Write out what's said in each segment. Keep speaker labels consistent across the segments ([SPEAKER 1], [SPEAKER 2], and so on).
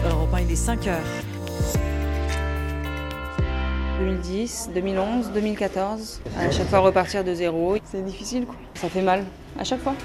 [SPEAKER 1] Europe 1, il est 5h.
[SPEAKER 2] 2010, 2011, 2014, à chaque fois repartir de zéro. C'est difficile, quoi. Ça fait mal, à chaque fois.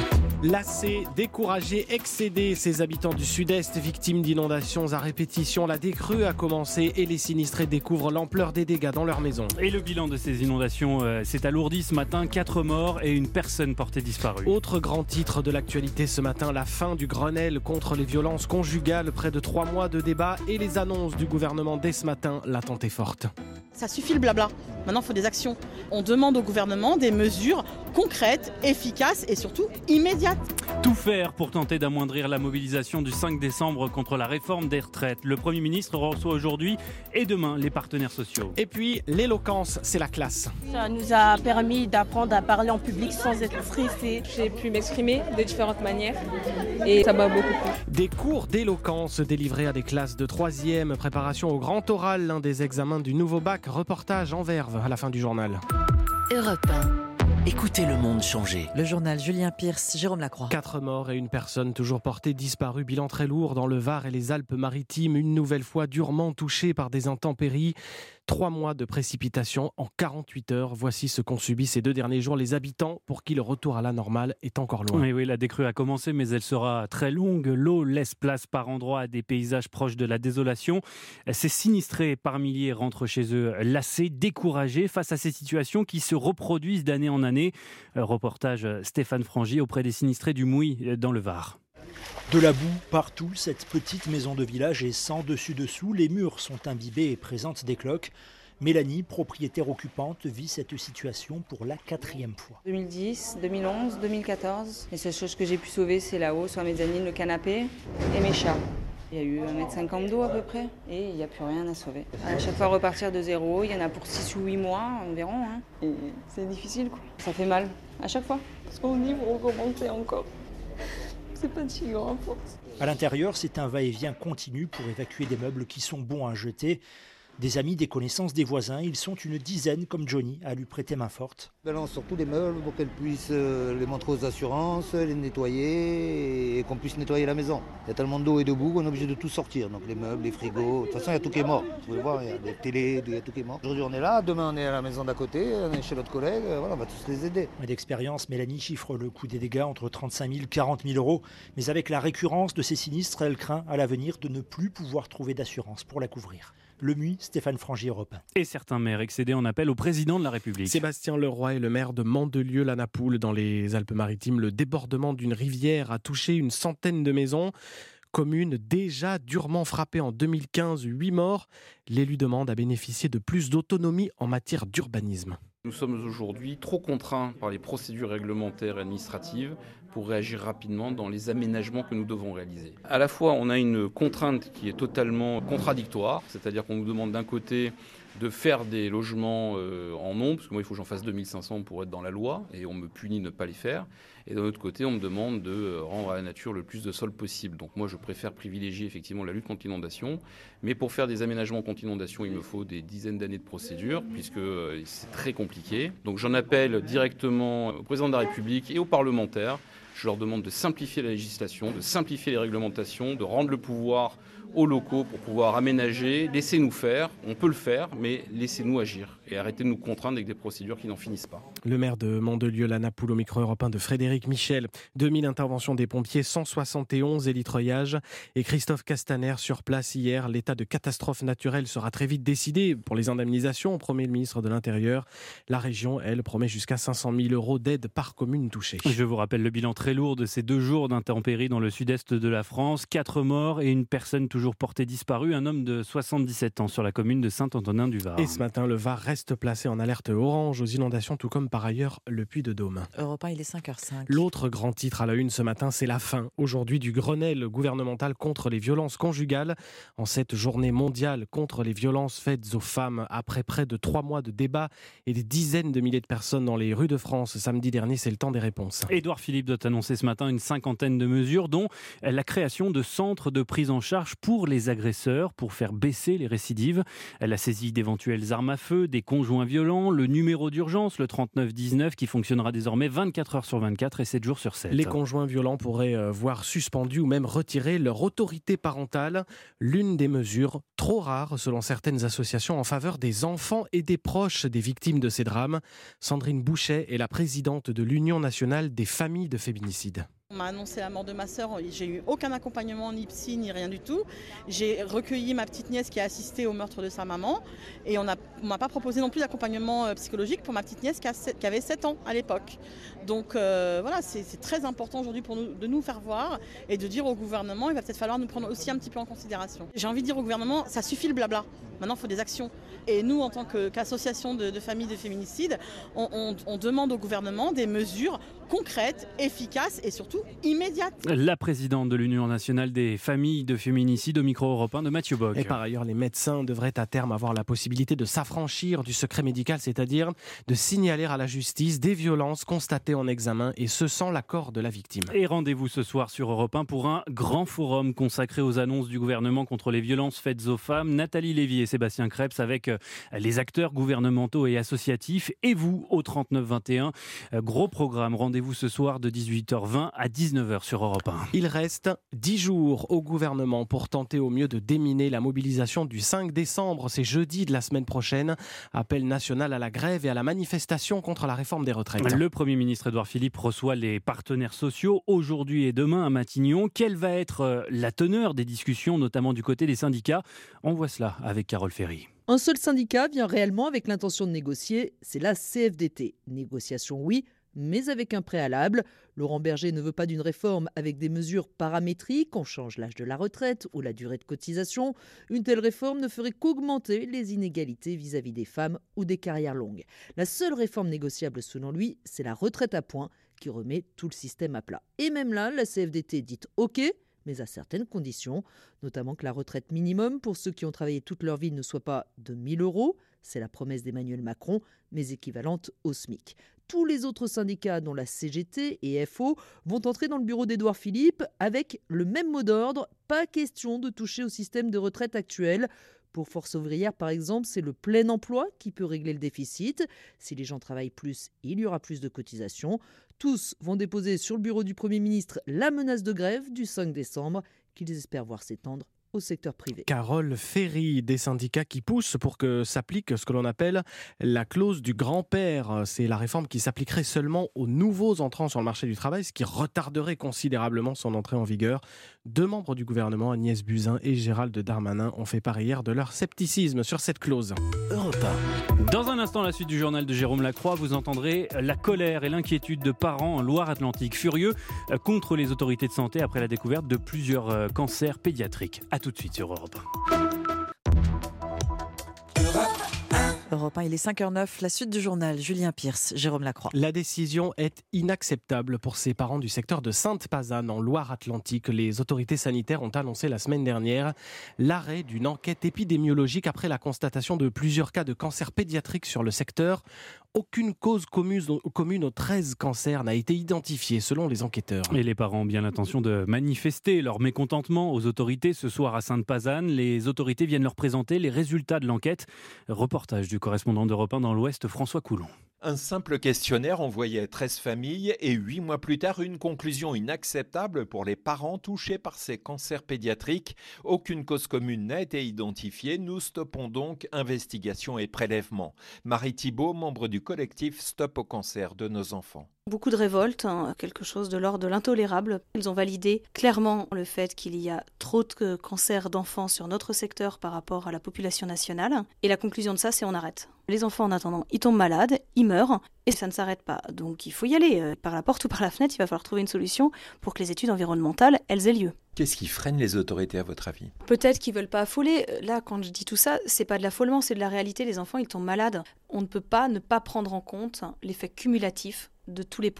[SPEAKER 3] Lassés, découragés, excédés, ces habitants du Sud-Est victimes d'inondations à répétition. La décrue a commencé et les sinistrés découvrent l'ampleur des dégâts dans leur maison.
[SPEAKER 4] Et le bilan de ces inondations s'est alourdi ce matin. 4 morts et une personne portée disparue.
[SPEAKER 3] Autre grand titre de l'actualité ce matin, la fin du Grenelle contre les violences conjugales. Près de 3 mois de débat et les annonces du gouvernement dès ce matin. L'attente est forte.
[SPEAKER 5] Ça suffit le blabla. Maintenant, il faut des actions. On demande au gouvernement des mesures concrètes, efficaces et surtout immédiates.
[SPEAKER 4] Tout faire pour tenter d'amoindrir la mobilisation du 5 décembre contre la réforme des retraites. Le Premier ministre reçoit aujourd'hui et demain les partenaires sociaux.
[SPEAKER 3] Et puis, l'éloquence, c'est la classe.
[SPEAKER 6] Ça nous a permis d'apprendre à parler en public sans être stressé.
[SPEAKER 2] J'ai pu m'exprimer de différentes manières et ça m'a beaucoup plu.
[SPEAKER 3] Des cours d'éloquence délivrés à des classes de 3e, préparation au grand oral, l'un des examens du nouveau bac, reportage en verve à la fin du journal.
[SPEAKER 7] Europe 1. Écoutez le monde changer.
[SPEAKER 1] Le journal Julien Pierce, Jérôme Lacroix.
[SPEAKER 3] 4 morts et une personne toujours portée disparue. Bilan très lourd dans le Var et les Alpes-Maritimes. Une nouvelle fois durement touchée par des intempéries. 3 mois de précipitations en 48 heures. Voici ce qu'ont subi ces 2 derniers jours les habitants pour qui le retour à la normale est encore loin.
[SPEAKER 4] Oui, la décrue a commencé, mais elle sera très longue. L'eau laisse place par endroits à des paysages proches de la désolation. Ces sinistrés par milliers rentrent chez eux lassés, découragés face à ces situations qui se reproduisent d'année en année. Reportage Stéphane Frangy auprès des sinistrés du Mouy dans le Var.
[SPEAKER 8] De la boue partout, cette petite maison de village est sans dessus-dessous. Les murs sont imbibés et présentent des cloques. Mélanie, propriétaire occupante, vit cette situation pour la 4e fois.
[SPEAKER 2] 2010, 2011, 2014. Les seules choses que j'ai pu sauver, c'est là-haut, sur la mezzanine, le canapé et mes chats. Il y a eu 1,50 m d'eau à peu près et il n'y a plus rien à sauver. À chaque fois repartir de zéro, il y en a pour 6 ou 8 mois environ. Et c'est difficile, quoi. Ça fait mal à chaque fois. Parce qu'on dit pour recommencer encore. C'est fatigant à force.
[SPEAKER 8] À l'intérieur, c'est un va-et-vient continu pour évacuer des meubles qui sont bons à jeter. Des amis, des connaissances, des voisins, ils sont une dizaine comme Johnny à lui prêter main forte.
[SPEAKER 9] Elle lance surtout les meubles pour qu'elle puisse les montrer aux assurances, les nettoyer et qu'on puisse nettoyer la maison. Il y a tellement d'eau et de boue qu'on est obligé de tout sortir. Donc les meubles, les frigos, de toute façon il y a tout qui est mort. Vous pouvez voir, il y a des télés, il y a tout qui est mort. Aujourd'hui on est là, demain on est à la maison d'à côté, on est chez l'autre collègue, voilà, on va tous les aider.
[SPEAKER 8] D'expérience, Mélanie chiffre le coût des dégâts entre 35 000 et 40 000 euros. Mais avec la récurrence de ces sinistres, elle craint à l'avenir de ne plus pouvoir trouver d'assurance pour la couvrir. Le Mui, Stéphane Frangy, Europe 1.
[SPEAKER 4] Et certains maires excédés en appel au président de la République.
[SPEAKER 3] Sébastien Leroy est le maire de Mandelieu-la-Napoule dans les Alpes-Maritimes. Le débordement d'une rivière a touché une centaine de maisons. Commune déjà durement frappée en 2015, 8 morts. L'élu demande à bénéficier de plus d'autonomie en matière d'urbanisme.
[SPEAKER 10] Nous sommes aujourd'hui trop contraints par les procédures réglementaires et administratives pour réagir rapidement dans les aménagements que nous devons réaliser. À la fois, on a une contrainte qui est totalement contradictoire, c'est-à-dire qu'on nous demande d'un côté de faire des logements en nombre, parce que moi il faut que j'en fasse 2500 pour être dans la loi, et on me punit de ne pas les faire. Et d'un autre côté, on me demande de rendre à la nature le plus de sol possible. Donc moi je préfère privilégier effectivement la lutte contre l'inondation, mais pour faire des aménagements contre inondation, il me faut des dizaines d'années de procédure, puisque c'est très compliqué. Donc j'en appelle directement au président de la République et aux parlementaires. Je leur demande de simplifier la législation, de simplifier les réglementations, de rendre le pouvoir aux locaux pour pouvoir aménager. Laissez-nous faire, on peut le faire, mais laissez-nous agir et arrêtez de nous contraindre avec des procédures qui n'en finissent pas.
[SPEAKER 3] Le maire de Mandelieu-la-Napoule au micro européen de Frédéric Michel. 2000 interventions des pompiers, 171 hélitreuillages et Christophe Castaner sur place hier. L'état de catastrophe naturelle sera très vite décidé pour les indemnisations, promet le ministre de l'Intérieur. La région, elle, promet jusqu'à 500 000 euros d'aide par commune touchée.
[SPEAKER 4] Je vous rappelle le bilan très lourd de ces 2 jours d'intempéries dans le sud-est de la France. 4 morts et une personne toujours portée disparue, un homme de 77 ans sur la commune de Saint-Antonin-du-Var.
[SPEAKER 3] Et ce matin, le Var reste placé en alerte orange aux inondations, tout comme par ailleurs le Puy-de-Dôme.
[SPEAKER 1] Europe 1, il est 5h05.
[SPEAKER 3] L'autre grand titre à la une ce matin, c'est la fin aujourd'hui du Grenelle gouvernemental contre les violences conjugales. En cette journée mondiale contre les violences faites aux femmes, après près de 3 mois de débats et des dizaines de milliers de personnes dans les rues de France samedi dernier, c'est le temps des réponses.
[SPEAKER 4] Édouard Philippe doit annoncer ce matin une 50aine de mesures, dont la création de centres de prise en charge pour les agresseurs, pour faire baisser les récidives, la saisie d'éventuelles armes à feu, des conjoints violents, le numéro d'urgence, le 3919, qui fonctionnera désormais 24 heures sur 24 et 7 jours sur 7.
[SPEAKER 3] Les conjoints violents pourraient voir suspendus ou même retirer leur autorité parentale. L'une des mesures trop rares selon certaines associations en faveur des enfants et des proches des victimes de ces drames. Sandrine Bouchet est la présidente de l'Union nationale des familles de féminicides.
[SPEAKER 5] On m'a annoncé la mort de ma sœur, j'ai eu aucun accompagnement, ni psy, ni rien du tout. J'ai recueilli ma petite nièce qui a assisté au meurtre de sa maman et on m'a pas proposé non plus d'accompagnement psychologique pour ma petite nièce qui avait 7 ans à l'époque. Donc voilà, c'est très important aujourd'hui pour nous de nous faire voir et de dire au gouvernement, il va peut-être falloir nous prendre aussi un petit peu en considération. J'ai envie de dire au gouvernement, ça suffit le blabla, maintenant il faut des actions. Et nous, en tant qu'association de familles de féminicides, on demande au gouvernement des mesures concrètes, efficaces et surtout immédiates.
[SPEAKER 4] La présidente de l'Union nationale des familles de féminicides au micro européen de Mathieu Bock.
[SPEAKER 3] Et par ailleurs, les médecins devraient à terme avoir la possibilité de s'affranchir du secret médical, c'est-à-dire de signaler à la justice des violences constatées en examen et ce sans l'accord de la victime.
[SPEAKER 4] Et rendez-vous ce soir sur Europe 1 pour un grand forum consacré aux annonces du gouvernement contre les violences faites aux femmes. Nathalie Lévy et Sébastien Krebs avec les acteurs gouvernementaux et associatifs et vous au 3921. Gros programme, rendez-vous ce soir de 18h20 à 19h sur Europe 1.
[SPEAKER 3] Il reste 10 jours au gouvernement pour tenter au mieux de déminer la mobilisation du 5 décembre. C'est jeudi de la semaine prochaine. Appel national à la grève et à la manifestation contre la réforme des retraites.
[SPEAKER 4] Le Premier ministre Édouard Philippe reçoit les partenaires sociaux aujourd'hui et demain à Matignon. Quelle va être la teneur des discussions, notamment du côté des syndicats ? On voit cela avec Carole Ferry.
[SPEAKER 11] Un seul syndicat vient réellement avec l'intention de négocier, c'est la CFDT. Négociation oui, mais avec un préalable. Laurent Berger ne veut pas d'une réforme avec des mesures paramétriques, on change l'âge de la retraite ou la durée de cotisation. Une telle réforme ne ferait qu'augmenter les inégalités vis-à-vis des femmes ou des carrières longues. La seule réforme négociable selon lui, c'est la retraite à points qui remet tout le système à plat. Et même là, la CFDT dit OK, mais à certaines conditions, notamment que la retraite minimum pour ceux qui ont travaillé toute leur vie ne soit pas de 1 000 €, c'est la promesse d'Emmanuel Macron, mais équivalente au SMIC. Tous les autres syndicats, dont la CGT et FO, vont entrer dans le bureau d'Édouard Philippe avec le même mot d'ordre, pas question de toucher au système de retraite actuel. Pour Force ouvrière, par exemple, c'est le plein emploi qui peut régler le déficit. Si les gens travaillent plus, il y aura plus de cotisations. Tous vont déposer sur le bureau du Premier ministre la menace de grève du 5 décembre qu'ils espèrent voir s'étendre au secteur privé.
[SPEAKER 3] Carole Ferry, des syndicats qui poussent pour que s'applique ce que l'on appelle la clause du grand-père. C'est la réforme qui s'appliquerait seulement aux nouveaux entrants sur le marché du travail, ce qui retarderait considérablement son entrée en vigueur. 2 membres du gouvernement, Agnès Buzyn et Gérald Darmanin, ont fait part hier de leur scepticisme sur cette clause.
[SPEAKER 7] Europe 1.
[SPEAKER 4] Dans un instant, la suite du journal de Jérôme Lacroix, vous entendrez la colère et l'inquiétude de parents en Loire-Atlantique, furieux contre les autorités de santé après la découverte de plusieurs cancers pédiatriques. A tout de suite sur Europe 1.
[SPEAKER 1] Europe 1, il est 5h09, la suite du journal, Julien Pierce, Jérôme Lacroix.
[SPEAKER 3] La décision est inacceptable pour ces parents du secteur de Sainte-Pazanne en Loire-Atlantique. Les autorités sanitaires ont annoncé la semaine dernière l'arrêt d'une enquête épidémiologique après la constatation de plusieurs cas de cancer pédiatrique sur le secteur. Aucune cause commune aux 13 cancers n'a été identifiée selon les enquêteurs.
[SPEAKER 4] Et les parents ont bien l'intention de manifester leur mécontentement aux autorités ce soir à Sainte-Pazanne. Les autorités viennent leur présenter les résultats de l'enquête. Reportage du correspondant d'Europe 1 dans l'Ouest, François Coulon.
[SPEAKER 12] Un simple questionnaire envoyé à 13 familles et 8 mois plus tard, une conclusion inacceptable pour les parents touchés par ces cancers pédiatriques. Aucune cause commune n'a été identifiée. Nous stoppons donc investigation et prélèvement. Marie Thibault, membre du collectif Stop au cancer de nos enfants.
[SPEAKER 13] Beaucoup de révolte, quelque chose de l'ordre de l'intolérable. Ils ont validé clairement le fait qu'il y a trop de cancers d'enfants sur notre secteur par rapport à la population nationale. Et la conclusion de ça, c'est on arrête. Les enfants, en attendant, ils tombent malades, ils meurent, et ça ne s'arrête pas. Donc il faut y aller. Par la porte ou par la fenêtre, il va falloir trouver une solution pour que les études environnementales, elles aient lieu.
[SPEAKER 12] Qu'est-ce qui freine les autorités à votre avis ?
[SPEAKER 13] Peut-être qu'ils veulent pas affoler. Là, quand je dis tout ça, c'est pas de l'affolement, c'est de la réalité. Les enfants, ils tombent malades. On ne peut pas ne pas prendre en compte l'effet cumulatif de tous les polluants.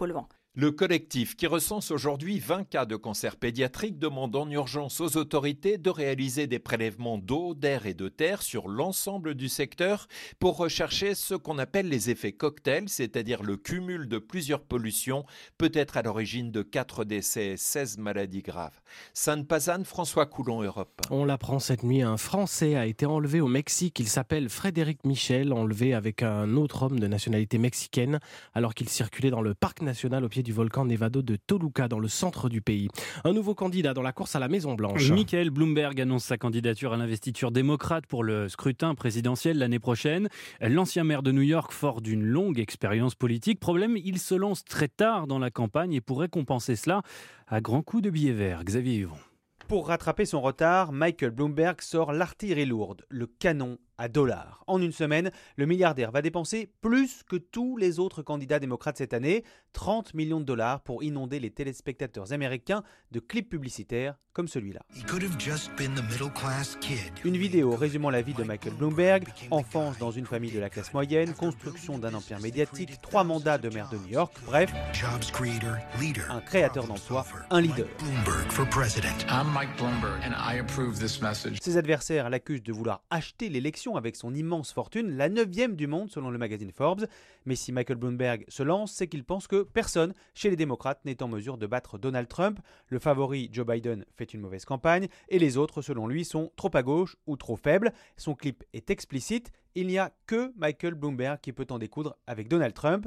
[SPEAKER 12] Le collectif, qui recense aujourd'hui 20 cas de cancer pédiatrique, demande en urgence aux autorités de réaliser des prélèvements d'eau, d'air et de terre sur l'ensemble du secteur pour rechercher ce qu'on appelle les effets cocktails, c'est-à-dire le cumul de plusieurs pollutions, peut être à l'origine de 4 décès et 16 maladies graves. Sainte-Pazanne, François Coulon, Europe.
[SPEAKER 3] On l'apprend cette nuit, un Français a été enlevé au Mexique. Il s'appelle Frédéric Michel, enlevé avec un autre homme de nationalité mexicaine alors qu'il circulait dans le parc national au pied du volcan Nevado de Toluca dans le centre du pays. Un nouveau candidat dans la course à la Maison-Blanche.
[SPEAKER 4] Michael Bloomberg annonce sa candidature à l'investiture démocrate pour le scrutin présidentiel l'année prochaine. L'ancien maire de New York, fort d'une longue expérience politique. Problème, il se lance très tard dans la campagne et pourrait compenser cela à grands coups de billets verts. Xavier Yvon.
[SPEAKER 14] Pour rattraper son retard, Michael Bloomberg sort l'artillerie lourde, le canon à dollars. En une semaine, le milliardaire va dépenser plus que tous les autres candidats démocrates cette année, 30 millions de dollars pour inonder les téléspectateurs américains de clips publicitaires comme celui-là. Une vidéo résumant la vie de Michael Bloomberg, enfance dans une famille de la classe moyenne, construction d'un empire médiatique, 3 mandats de maire de New York, bref, un créateur d'emplois, un leader. Ses adversaires l'accusent de vouloir acheter l'élection avec son immense fortune, la 9e du monde selon le magazine Forbes. Mais si Michael Bloomberg se lance, c'est qu'il pense que personne chez les démocrates n'est en mesure de battre Donald Trump. Le favori Joe Biden fait une mauvaise campagne et les autres, selon lui, sont trop à gauche ou trop faibles. Son clip est explicite. Il n'y a que Michael Bloomberg qui peut en découdre avec Donald Trump.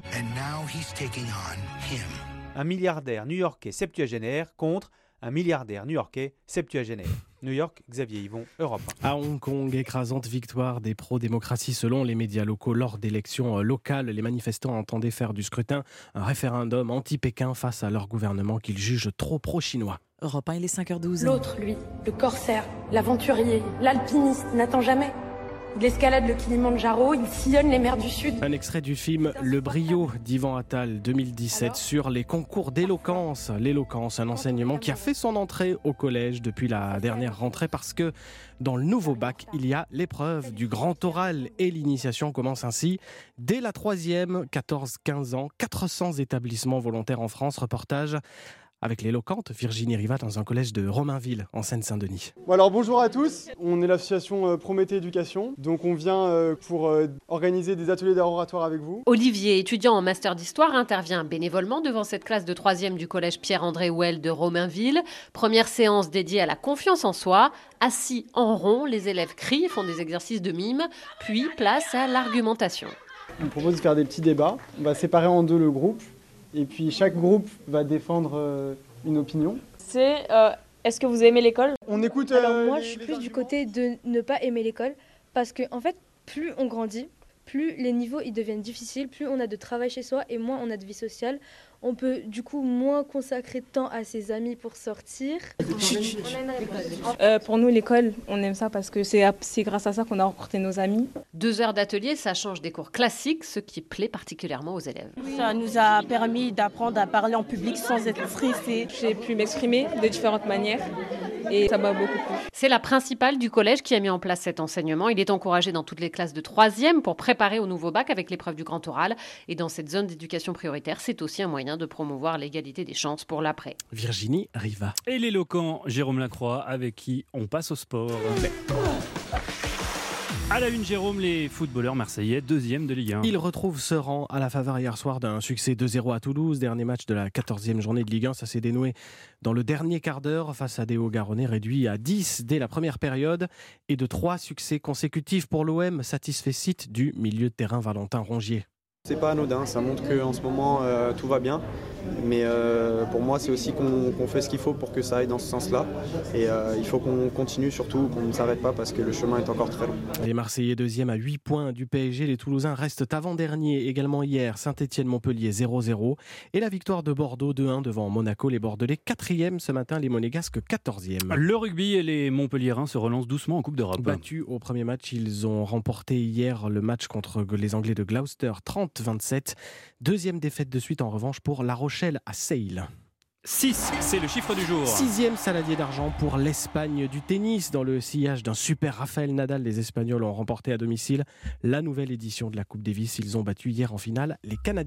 [SPEAKER 14] Un milliardaire new-yorkais septuagénaire contre un milliardaire new-yorkais septuagénaire. New York, Xavier Yvon, Europe 1.
[SPEAKER 3] À Hong Kong, écrasante victoire des pro-démocratie selon les médias locaux. Lors d'élections locales, les manifestants entendaient faire du scrutin un référendum anti-Pékin face à leur gouvernement qu'ils jugent trop pro-chinois.
[SPEAKER 1] Europe 1, il est 5h12.
[SPEAKER 15] L'autre, lui, le corsaire, l'aventurier, l'alpiniste, n'attend jamais. Il escalade le Kilimandjaro, il sillonne les mers du Sud.
[SPEAKER 3] Un extrait du film Le Brio d'Ivan Attal 2017 sur les concours d'éloquence. L'éloquence, un enseignement qui a fait son entrée au collège depuis la dernière rentrée parce que dans le nouveau bac, il y a l'épreuve du grand oral et l'initiation commence ainsi. Dès la 3e, 14-15 ans, 400 établissements volontaires en France. Reportage avec l'éloquente Virginie Riva dans un collège de Romainville, en Seine-Saint-Denis.
[SPEAKER 16] Bon alors bonjour à tous, on est l'association Prométhée Éducation, donc on vient pour organiser des ateliers d'art oratoire avec vous.
[SPEAKER 17] Olivier, étudiant en master d'histoire, intervient bénévolement devant cette classe de 3e du collège Pierre-André Houel de Romainville. Première séance dédiée à la confiance en soi. Assis en rond, les élèves crient, font des exercices de mime, puis place à l'argumentation.
[SPEAKER 16] On propose de faire des petits débats, on va séparer en deux le groupe. Et puis chaque groupe va défendre une opinion.
[SPEAKER 18] C'est est-ce que vous aimez l'école ?
[SPEAKER 16] On écoute.
[SPEAKER 19] Alors moi je suis plus du côté de ne pas aimer l'école parce que en fait plus on grandit, plus les niveaux ils deviennent difficiles, plus on a de travail chez soi et moins on a de vie sociale. On peut du coup moins consacrer de temps à ses amis pour sortir.
[SPEAKER 18] Pour nous, l'école, on aime ça parce que c'est grâce à ça qu'on a rencontré nos amis.
[SPEAKER 17] 2 heures d'atelier, ça change des cours classiques, ce qui plaît particulièrement aux élèves.
[SPEAKER 6] Ça nous a permis d'apprendre à parler en public sans être stressé.
[SPEAKER 18] J'ai pu m'exprimer de différentes manières et ça m'a beaucoup plu.
[SPEAKER 17] C'est la principale du collège qui a mis en place cet enseignement. Il est encouragé dans toutes les classes de 3e pour préparer au nouveau bac avec l'épreuve du grand oral. Et dans cette zone d'éducation prioritaire, c'est aussi un moyen de promouvoir l'égalité des chances pour l'après.
[SPEAKER 3] Virginie Riva.
[SPEAKER 4] Et l'éloquent Jérôme Lacroix, avec qui on passe au sport. À la une, Jérôme, les footballeurs marseillais, 2e de Ligue 1.
[SPEAKER 3] Ils retrouvent ce rang à la faveur hier soir d'un succès 2-0 à Toulouse. Dernier match de la 14e journée de Ligue 1. Ça s'est dénoué dans le dernier quart d'heure face à des Hauts-Garonnais réduits à 10 dès la première période. Et de 3 succès consécutifs pour l'OM, satisfait site du milieu de terrain Valentin Rongier.
[SPEAKER 20] C'est pas anodin, ça montre qu'en ce moment tout va bien. Mais pour moi, c'est aussi qu'on fait ce qu'il faut pour que ça aille dans ce sens-là. Et il faut qu'on continue, surtout qu'on ne s'arrête pas parce que le chemin est encore très long.
[SPEAKER 3] Les Marseillais 2e à 8 points du PSG. Les Toulousains restent avant-derniers également hier. Saint-Étienne-Montpellier 0-0. Et la victoire de Bordeaux 2-1 devant Monaco. Les Bordelais 4e ce matin, les Monégasques 14e.
[SPEAKER 4] Le rugby et les Montpelliérains se relancent doucement en Coupe d'Europe.
[SPEAKER 3] Battus au premier match, ils ont remporté hier le match contre les Anglais de Gloucester 30-27. 2e défaite de suite en revanche pour La Rochelle à Sale.
[SPEAKER 4] 6, c'est le chiffre du jour.
[SPEAKER 3] 6e saladier d'argent pour l'Espagne du tennis. Dans le sillage d'un super Rafael Nadal, les Espagnols ont remporté à domicile la nouvelle édition de la Coupe Davis. Ils ont battu hier en finale les Canadiens.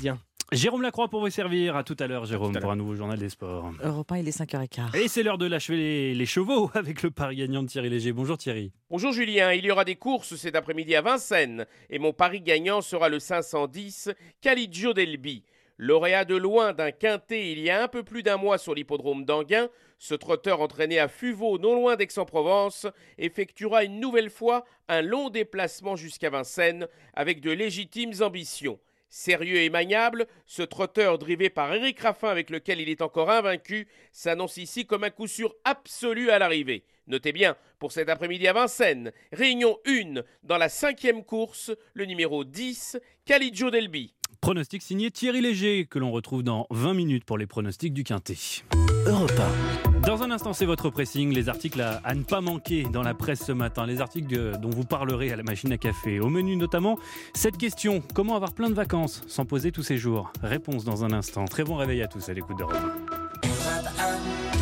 [SPEAKER 4] Jérôme Lacroix pour vous servir. À tout à l'heure, Jérôme, pour un nouveau journal des sports.
[SPEAKER 1] Europe 1, il est 5h15.
[SPEAKER 4] Et c'est l'heure de lâcher les chevaux avec le pari gagnant de Thierry Léger. Bonjour Thierry.
[SPEAKER 21] Bonjour Julien, il y aura des courses cet après-midi à Vincennes et mon pari gagnant sera le 510 Caliggio Delby. Lauréat de loin d'un quintet il y a un peu plus d'un mois sur l'hippodrome d'Anguin, ce trotteur entraîné à Fuveau, non loin d'Aix-en-Provence, effectuera une nouvelle fois un long déplacement jusqu'à Vincennes avec de légitimes ambitions. Sérieux et maniable, ce trotteur drivé par Éric Raffin avec lequel il est encore invaincu s'annonce ici comme un coup sûr absolu à l'arrivée. Notez bien, pour cet après-midi à Vincennes, réunion 1 dans la 5e course, le numéro 10, Caliggio Delby.
[SPEAKER 4] Pronostic signé Thierry Léger, que l'on retrouve dans 20 minutes pour les pronostics du Quintet.
[SPEAKER 7] Europe 1.
[SPEAKER 4] Dans un instant, c'est votre pressing, les articles à ne pas manquer dans la presse ce matin, les articles dont vous parlerez à la machine à café. Au menu notamment, cette question, comment avoir plein de vacances sans poser tous ces jours? Réponse dans un instant. Très bon réveil à tous à l'écoute d'Europe 1.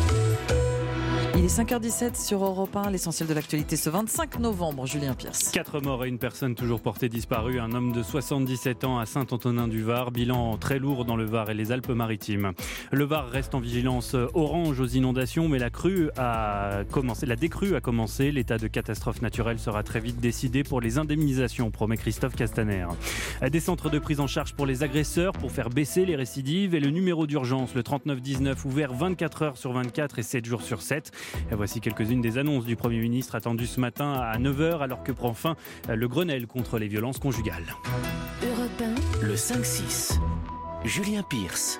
[SPEAKER 1] Il est 5h17 sur Europe 1, l'essentiel de l'actualité ce 25 novembre, Julien Pierce.
[SPEAKER 4] 4 morts et une personne toujours portée disparue, un homme de 77 ans à Saint-Antonin-du-Var, bilan très lourd dans le Var et les Alpes-Maritimes. Le Var reste en vigilance orange aux inondations, mais la décrue a commencé. L'état de catastrophe naturelle sera très vite décidé pour les indemnisations, promet Christophe Castaner. Des centres de prise en charge pour les agresseurs pour faire baisser les récidives et le numéro d'urgence, le 3919, ouvert 24 heures sur 24 et 7 jours sur 7. Et voici quelques-unes des annonces du Premier ministre attendues ce matin à 9h alors que prend fin le Grenelle contre les violences conjugales.
[SPEAKER 7] Europe 1, le 5-6. Julien Pierce.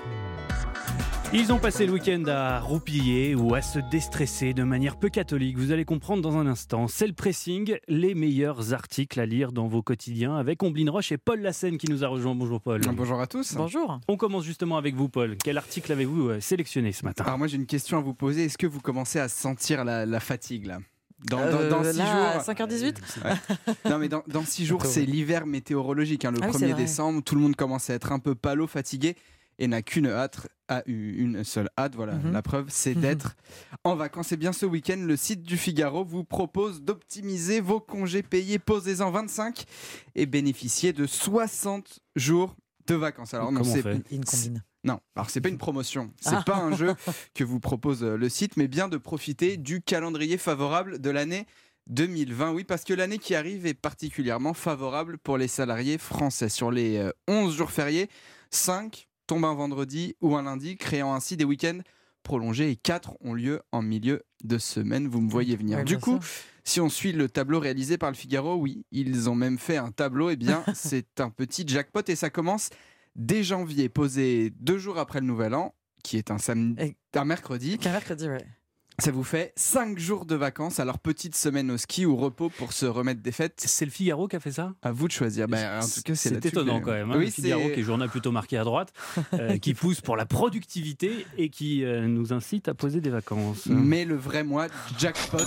[SPEAKER 4] Ils ont passé le week-end à roupiller ou à se déstresser de manière peu catholique. Vous allez comprendre dans un instant. C'est le pressing, les meilleurs articles à lire dans vos quotidiens avec Omblin Roche et Paul Lassène qui nous a rejoint. Bonjour Paul.
[SPEAKER 22] Bonjour à tous.
[SPEAKER 1] Bonjour.
[SPEAKER 4] On commence justement avec vous Paul. Quel article avez-vous sélectionné ce matin?
[SPEAKER 22] Alors moi j'ai une question à vous poser. Est-ce que vous commencez à sentir la fatigue là? Dans 6
[SPEAKER 1] là,
[SPEAKER 22] jours.
[SPEAKER 1] 5h18
[SPEAKER 22] Non mais dans 6 jours c'est l'hiver météorologique. Le 1er décembre, tout le monde commence à être un peu palo, fatigué. Et n'a qu'une hâte, a eu une seule hâte, voilà, la preuve, c'est d'être en vacances. Et bien ce week-end, le site du Figaro vous propose d'optimiser vos congés payés, posez-en 25 et bénéficier de 60 jours de vacances. Alors non, non, alors c'est pas une promotion, c'est pas un jeu que vous propose le site, mais bien de profiter du calendrier favorable de l'année 2020, oui, parce que l'année qui arrive est particulièrement favorable pour les salariés français. Sur les 11 jours fériés, 5 tombent un vendredi ou un lundi, créant ainsi des week-ends prolongés et 4 ont lieu en milieu de semaine. Vous me voyez venir. Du coup, si on suit le tableau réalisé par le Figaro, oui, ils ont même fait un tableau. Eh bien, c'est un petit jackpot et ça commence dès janvier, posé 2 jours après le Nouvel An, qui est un mercredi.
[SPEAKER 1] Un mercredi, ouais.
[SPEAKER 22] Ça vous fait 5 jours de vacances, alors petite semaine au ski ou repos pour se remettre des fêtes.
[SPEAKER 4] C'est le Figaro qui a fait ça?
[SPEAKER 22] À vous de choisir. En tout cas, c'est
[SPEAKER 4] étonnant quand même. Oui, le Figaro qui est journal plutôt marqué à droite, qui pousse pour la productivité et qui nous incite à poser des vacances.
[SPEAKER 22] Mais le vrai mois jackpot,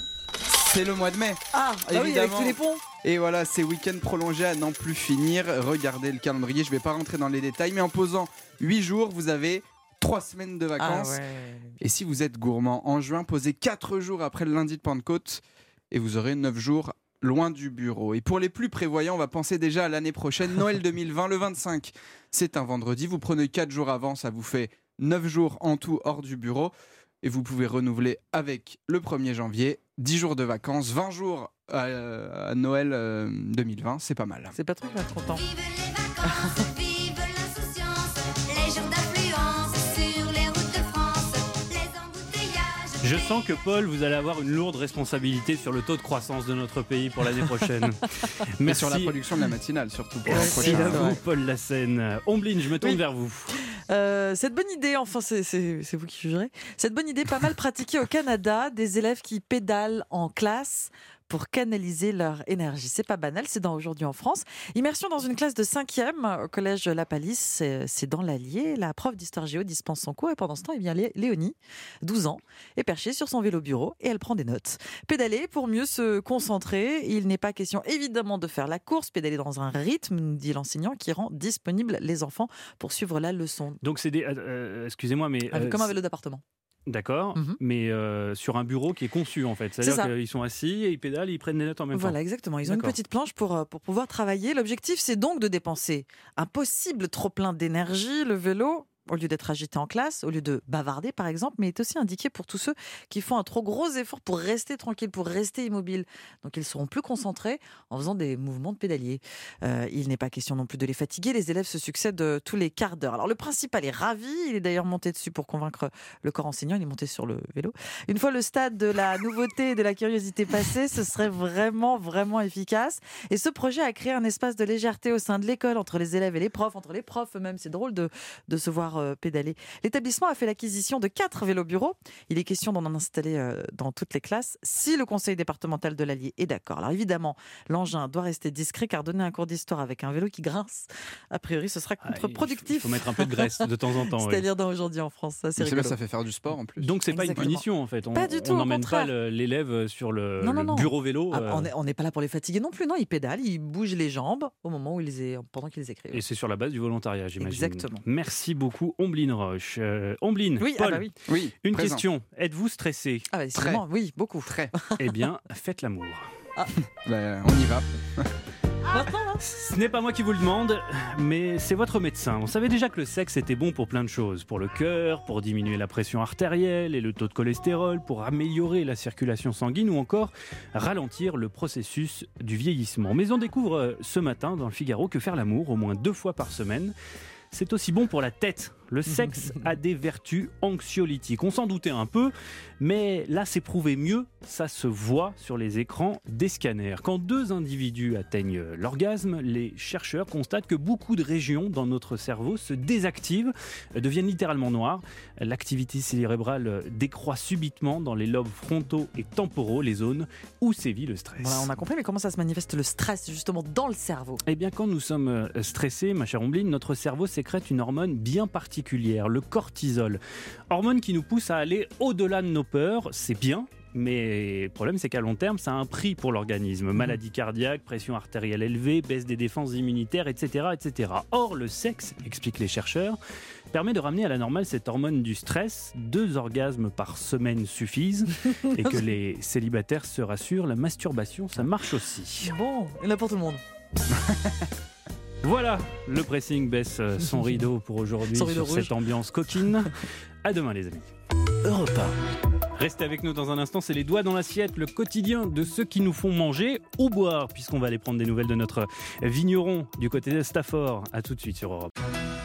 [SPEAKER 22] c'est le mois de mai.
[SPEAKER 1] Ah, oui, avec tous les ponts.
[SPEAKER 22] Et voilà, ces week-ends prolongés à n'en plus finir. Regardez le calendrier, je ne vais pas rentrer dans les détails, mais en posant 8 jours, vous avez 3 semaines de vacances. Ah ouais. Et si vous êtes gourmand, en juin, posez 4 jours après le lundi de Pentecôte et vous aurez 9 jours loin du bureau. Et pour les plus prévoyants, on va penser déjà à l'année prochaine, Noël 2020, le 25. C'est un vendredi, vous prenez 4 jours avant, ça vous fait 9 jours en tout hors du bureau. Et vous pouvez renouveler avec le 1er janvier, 10 jours de vacances, 20 jours à Noël 2020, c'est pas mal.
[SPEAKER 1] C'est Patrick qui va être content.
[SPEAKER 4] Je sens que Paul, vous allez avoir une lourde responsabilité sur le taux de croissance de notre pays pour l'année prochaine.
[SPEAKER 22] Merci. Et sur la production de la matinale, surtout.
[SPEAKER 4] Merci à vous, Paul Lassène. Omblin, je me tourne vers vous.
[SPEAKER 1] Cette bonne idée, enfin c'est vous qui jugerez, cette bonne idée pas mal pratiquée au Canada, des élèves qui pédalent en classe pour canaliser leur énergie. C'est pas banal, c'est dans Aujourd'hui en France. Immersion dans une classe de 5e au collège La Palisse, c'est dans l'Allier. La prof d'histoire géo dispense son cours et pendant ce temps, Léonie, 12 ans, est perchée sur son vélo bureau et elle prend des notes. Pédaler pour mieux se concentrer. Il n'est pas question évidemment de faire la course, pédaler dans un rythme, nous dit l'enseignant, qui rend disponible les enfants pour suivre la leçon.
[SPEAKER 4] Donc c'est des... excusez-moi, mais...
[SPEAKER 1] comme un vélo d'appartement.
[SPEAKER 4] D'accord, mais sur un bureau qui est conçu en fait. C'est-à-dire qu'ils sont assis et ils pédalent et ils prennent des notes en même temps.
[SPEAKER 1] Voilà, exactement. Ils ont une petite planche pour pouvoir travailler. L'objectif, c'est donc de dépenser un possible trop-plein d'énergie. Le vélo, au lieu d'être agité en classe, au lieu de bavarder par exemple, mais est aussi indiqué pour tous ceux qui font un trop gros effort pour rester tranquille, pour rester immobile. Donc ils seront plus concentrés en faisant des mouvements de pédalier. Il n'est pas question non plus de les fatiguer, les élèves se succèdent tous les quarts d'heure. Alors le principal est ravi, il est d'ailleurs monté dessus pour convaincre le corps enseignant, il est monté sur le vélo. Une fois le stade de la nouveauté et de la curiosité passé, ce serait vraiment efficace. Et ce projet a créé un espace de légèreté au sein de l'école, entre les élèves et les profs, entre les profs eux-mêmes. C'est drôle de se voir pédaler. L'établissement a fait l'acquisition de 4 vélos bureaux. Il est question d'en installer dans toutes les classes si le conseil départemental de l'Allier est d'accord. Alors évidemment, l'engin doit rester discret car donner un cours d'histoire avec un vélo qui grince, a priori, ce sera contre-productif.
[SPEAKER 4] Il faut mettre un peu de graisse de temps en temps.
[SPEAKER 1] C'est-à-dire dans Aujourd'hui en France, ça c'est rigolo.
[SPEAKER 22] Ça fait faire du sport en plus.
[SPEAKER 4] Donc c'est pas une punition en fait.
[SPEAKER 1] Pas du tout,
[SPEAKER 4] on n'emmène pas l'élève sur le bureau vélo.
[SPEAKER 1] On n'est pas là pour les fatiguer non plus. Non, ils pédalent, ils bougent les jambes au moment où pendant qu'ils écrivent.
[SPEAKER 4] Et c'est sur la base du volontariat, j'imagine.
[SPEAKER 1] Exactement.
[SPEAKER 4] Merci beaucoup, Ombline Roche. Ombline,
[SPEAKER 1] oui,
[SPEAKER 4] Paul,
[SPEAKER 22] oui,
[SPEAKER 4] une
[SPEAKER 22] présent.
[SPEAKER 4] question. Êtes-vous stressé?
[SPEAKER 22] Très.
[SPEAKER 1] Oui, beaucoup.
[SPEAKER 22] Très.
[SPEAKER 4] Eh bien, faites l'amour.
[SPEAKER 22] On y va.
[SPEAKER 4] Ce n'est pas moi qui vous le demande, mais c'est votre médecin. On savait déjà que le sexe était bon pour plein de choses. Pour le cœur, pour diminuer la pression artérielle et le taux de cholestérol, pour améliorer la circulation sanguine ou encore ralentir le processus du vieillissement. Mais on découvre ce matin dans le Figaro que faire l'amour au moins 2 fois par semaine, c'est aussi bon pour la tête. Le sexe a des vertus anxiolytiques. On s'en doutait un peu, mais là c'est prouvé mieux, ça se voit sur les écrans des scanners. Quand 2 individus atteignent l'orgasme, les chercheurs constatent que beaucoup de régions dans notre cerveau se désactivent, deviennent littéralement noires. L'activité cérébrale décroît subitement dans les lobes frontaux et temporaux, les zones où sévit le stress.
[SPEAKER 1] Voilà, on a compris, mais comment ça se manifeste le stress justement dans le cerveau?
[SPEAKER 4] Eh bien, quand nous sommes stressés, ma chère Ombline, notre cerveau sécrète une hormone bien particulière, le cortisol. Hormone qui nous pousse à aller au-delà de nos peurs, c'est bien. Mais le problème, c'est qu'à long terme, ça a un prix pour l'organisme. Maladie cardiaque, pression artérielle élevée, baisse des défenses immunitaires, etc., etc. Or, le sexe, expliquent les chercheurs, permet de ramener à la normale cette hormone du stress. 2 orgasmes par semaine suffisent. Et que les célibataires se rassurent, la masturbation, ça marche aussi.
[SPEAKER 1] Bon, il y en a pour tout le monde.
[SPEAKER 4] Voilà, le pressing baisse son rideau pour aujourd'hui sur cette ambiance coquine. À demain les amis.
[SPEAKER 7] Europe 1.
[SPEAKER 4] Restez avec nous dans un instant, c'est les doigts dans l'assiette, le quotidien de ceux qui nous font manger ou boire, puisqu'on va aller prendre des nouvelles de notre vigneron du côté de Stafford. A tout de suite sur Europe.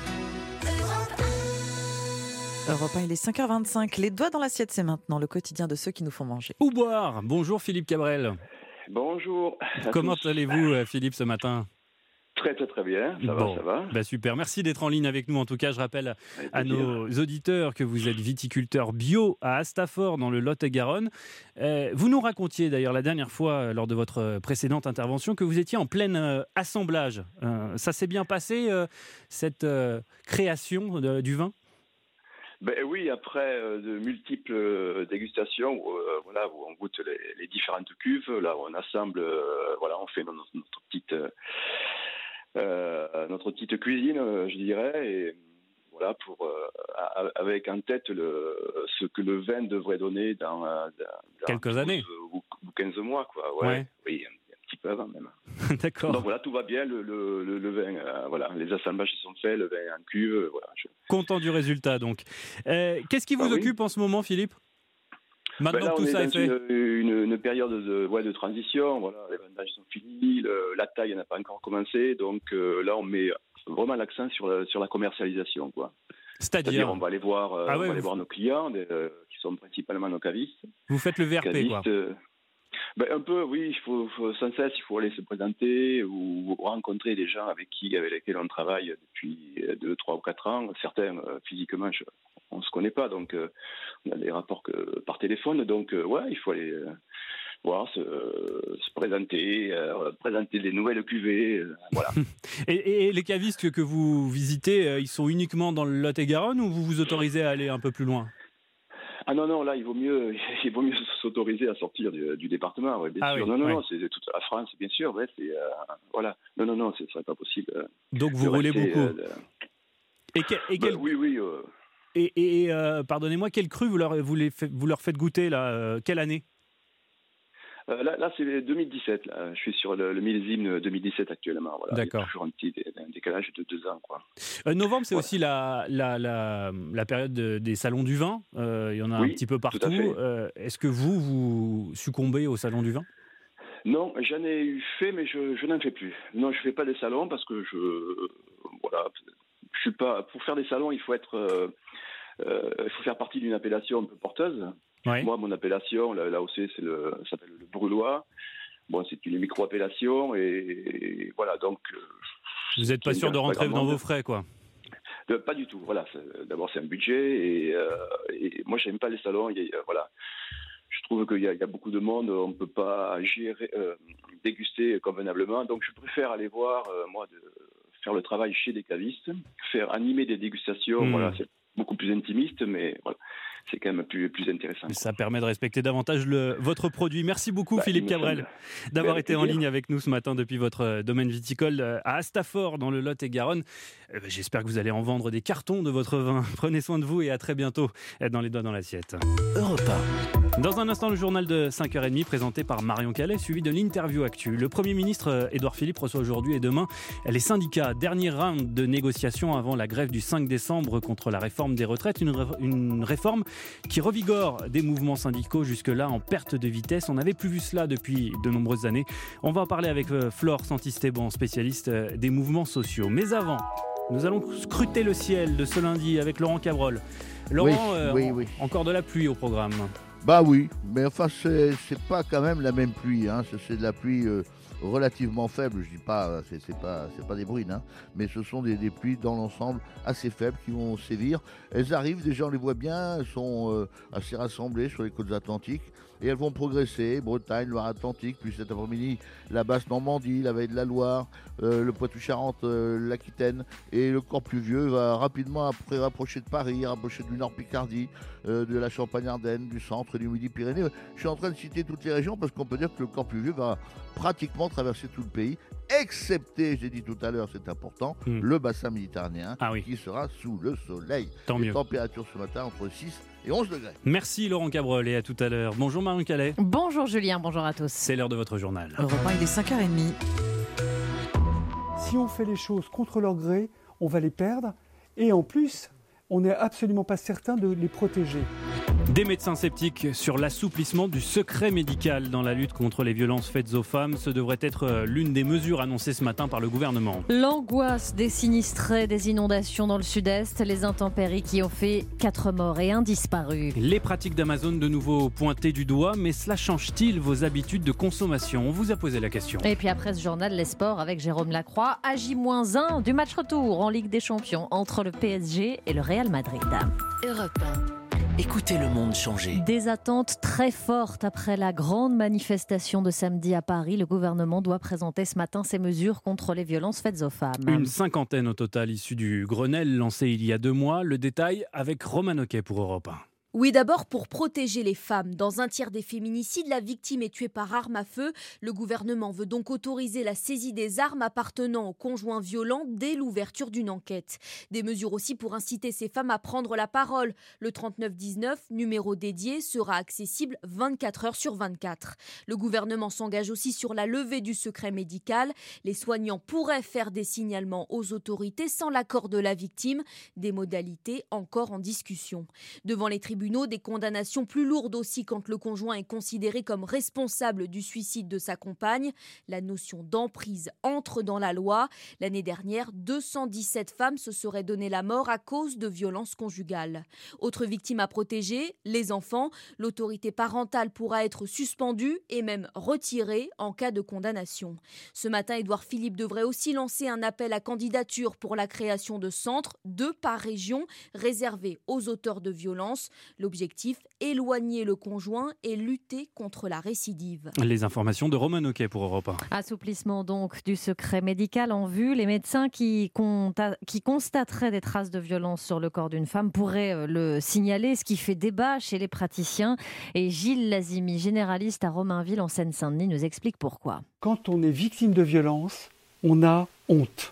[SPEAKER 1] Europe 1, il est 5h25. Les doigts dans l'assiette, c'est maintenant le quotidien de ceux qui nous font manger.
[SPEAKER 4] Ou boire. Bonjour Philippe Cabrel.
[SPEAKER 2] Bonjour.
[SPEAKER 4] Comment allez-vous Philippe ce matin ?
[SPEAKER 2] Très bien, ça va.
[SPEAKER 4] Bah super, merci d'être en ligne avec nous. En tout cas, je rappelle à nos auditeurs que vous êtes viticulteur bio à Astafort dans le Lot-et-Garonne. Vous nous racontiez d'ailleurs la dernière fois, lors de votre précédente intervention, que vous étiez en plein assemblage. Ça s'est bien passé, cette création du vin ?
[SPEAKER 2] Oui, après de multiples dégustations où on goûte les différentes cuves, là on assemble, on fait notre petite cuisine, je dirais, et voilà avec en tête ce que le vin devrait donner dans
[SPEAKER 4] quelques années
[SPEAKER 2] ou 15 mois, quoi. Ouais. Oui, un petit peu avant même.
[SPEAKER 4] D'accord.
[SPEAKER 2] Donc voilà, tout va bien, le vin, les assemblages sont faits, le vin en cuve,
[SPEAKER 4] Content du résultat donc. Qu'est-ce qui vous occupe en ce moment, Philippe ? Maintenant que tout ça est fait.
[SPEAKER 2] Une période de transition, les vendages sont finis, la taille n'a pas encore commencé, donc là on met vraiment l'accent sur la commercialisation, quoi.
[SPEAKER 4] C'est-à-dire
[SPEAKER 2] on va aller voir, aller voir nos clients, qui sont principalement nos cavistes.
[SPEAKER 4] Vous faites le VRP, quoi.
[SPEAKER 2] Un peu, oui, il faut sans cesse, il faut aller se présenter ou rencontrer des gens avec lesquels on travaille depuis 2, 3 ou 4 ans. Certains, physiquement, on ne se connaît pas, donc on a des rapports par téléphone. Donc, il faut aller voir, se présenter, présenter des nouvelles cuvées. Voilà.
[SPEAKER 4] Et les cavistes que vous visitez, ils sont uniquement dans le Lot-et-Garonne ou vous vous autorisez à aller un peu plus loin ?
[SPEAKER 2] Ah non, là, il vaut mieux s'autoriser à sortir du département, bien sûr. Non, c'est toute la France, bien sûr. Voilà. Non, ce ne serait pas possible.
[SPEAKER 4] Donc vous roulez beaucoup.
[SPEAKER 2] Oui.
[SPEAKER 4] Et pardonnez-moi, quel cru vous leur faites goûter là, quelle année?
[SPEAKER 2] Là, c'est 2017. Là. Je suis sur le millésime 2017 actuellement. Voilà.
[SPEAKER 4] D'accord.
[SPEAKER 2] Il y a toujours un décalage de 2 ans. Quoi.
[SPEAKER 4] Novembre, c'est aussi la période des salons du vin. Il y en a un petit peu partout. Est-ce que vous succombez au salon du vin?
[SPEAKER 2] Non, j'en ai eu fait, mais je n'en fais plus. Non, je ne fais pas des salons parce que je suis pas. Pour faire des salons, il faut faire partie d'une appellation un peu porteuse. Ouais. Moi, mon appellation, l'AOC, ça s'appelle le Brulois. Bon, c'est une micro-appellation et voilà, donc...
[SPEAKER 4] Vous n'êtes pas sûr de rentrer dans vos frais, quoi?
[SPEAKER 2] Pas du tout, voilà. D'abord, c'est un budget et moi, j'aime pas les salons. Voilà. Je trouve qu'il y a beaucoup de monde, on ne peut pas déguster convenablement. Donc, je préfère aller voir, faire le travail chez des cavistes, faire animer des dégustations. Voilà, c'est beaucoup plus intimiste, mais voilà. C'est quand même plus intéressant.
[SPEAKER 4] Ça permet de respecter davantage votre produit. Merci beaucoup Philippe Cabrel d'avoir été en ligne avec nous ce matin depuis votre domaine viticole à Astafort dans le Lot-et-Garonne. J'espère que vous allez en vendre des cartons de votre vin. Prenez soin de vous et à très bientôt dans Les Doigts dans l'Assiette.
[SPEAKER 7] Europe 1.
[SPEAKER 4] Dans un instant, le journal de 5h30 présenté par Marion Calais, suivi de l'interview actu. Le Premier ministre Édouard Philippe reçoit aujourd'hui et demain les syndicats. Dernier round de négociations avant la grève du 5 décembre contre la réforme des retraites. Une réforme qui revigore des mouvements syndicaux jusque-là en perte de vitesse. On n'avait plus vu cela depuis de nombreuses années. On va en parler avec Flore Santistéban, spécialiste des mouvements sociaux. Mais avant, nous allons scruter le ciel de ce lundi avec Laurent Cabrol. Laurent, oui. Encore de la pluie au programme.
[SPEAKER 8] Bah oui, mais enfin c'est pas quand même la même pluie, hein. C'est de la pluie relativement faible, je dis pas, c'est pas des bruines, hein, mais ce sont des pluies dans l'ensemble assez faibles qui vont sévir. Elles arrivent, déjà on les voit bien, elles sont assez rassemblées sur les côtes atlantiques et elles vont progresser, Bretagne, Loire-Atlantique, puis cet après-midi la Basse-Normandie, la Vallée de la Loire, le Poitou-Charentes, l'Aquitaine, et le corps pluvieux va rapidement après rapprocher de Paris, rapprocher du Nord-Picardie, de la Champagne-Ardenne, du centre et du Midi-Pyrénées. Je suis en train de citer toutes les régions parce qu'on peut dire que le corps pluvieux va pratiquement traverser tout le pays, excepté, j'ai dit tout à l'heure, c'est important, le bassin méditerranéen qui sera sous le soleil.
[SPEAKER 4] Tant mieux.
[SPEAKER 8] Température ce matin entre 6 et 11 degrés.
[SPEAKER 4] Merci Laurent Cabrol et à tout à l'heure. Bonjour Marion Calais.
[SPEAKER 9] Bonjour Julien, bonjour à tous.
[SPEAKER 4] C'est l'heure de votre journal.
[SPEAKER 1] Europe 1, il est 5h30.
[SPEAKER 23] Si on fait les choses contre leur gré, on va les perdre et en plus, on n'est absolument pas certain de les protéger.
[SPEAKER 4] Des médecins sceptiques sur l'assouplissement du secret médical dans la lutte contre les violences faites aux femmes. Ce devrait être l'une des mesures annoncées ce matin par le gouvernement.
[SPEAKER 9] L'angoisse des sinistrés, des inondations dans le sud-est, les intempéries qui ont fait 4 morts et 1 disparu.
[SPEAKER 4] Les pratiques d'Amazon de nouveau pointées du doigt, mais cela change-t-il vos habitudes de consommation? On vous a posé la question.
[SPEAKER 9] Et puis après ce journal, les sports avec Jérôme Lacroix, à J-1 du match retour en Ligue des Champions entre le PSG et le Real Madrid.
[SPEAKER 7] Europe 1. Écoutez le monde changer.
[SPEAKER 9] Des attentes très fortes après la grande manifestation de samedi à Paris. Le gouvernement doit présenter ce matin ses mesures contre les violences faites aux femmes.
[SPEAKER 4] Une cinquantaine au total issues du Grenelle lancé il y a 2 mois. Le détail avec Roman Oquet pour Europe 1.
[SPEAKER 24] Oui, d'abord pour protéger les femmes. Dans un tiers des féminicides, la victime est tuée par arme à feu. Le gouvernement veut donc autoriser la saisie des armes appartenant aux conjoints violents dès l'ouverture d'une enquête. Des mesures aussi pour inciter ces femmes à prendre la parole. Le 3919, numéro dédié, sera accessible 24 heures sur 24. Le gouvernement s'engage aussi sur la levée du secret médical. Les soignants pourraient faire des signalements aux autorités sans l'accord de la victime. Des modalités encore en discussion. Devant les tribunaux, des condamnations plus lourdes aussi quand le conjoint est considéré comme responsable du suicide de sa compagne. La notion d'emprise entre dans la loi. L'année dernière, 217 femmes se seraient donné la mort à cause de violences conjugales. Autre victime à protéger, les enfants. L'autorité parentale pourra être suspendue et même retirée en cas de condamnation. Ce matin, Édouard Philippe devrait aussi lancer un appel à candidature pour la création de centres, 2 par région, réservés aux auteurs de violences. L'objectif, éloigner le conjoint et lutter contre la récidive.
[SPEAKER 4] Les informations de Roman Oquet pour Europe 1.
[SPEAKER 9] Assouplissement donc du secret médical en vue. Les médecins qui constateraient des traces de violence sur le corps d'une femme pourraient le signaler, ce qui fait débat chez les praticiens. Et Gilles Lazimi, généraliste à Romainville en Seine-Saint-Denis, nous explique pourquoi.
[SPEAKER 23] Quand on est victime de violence, on a honte.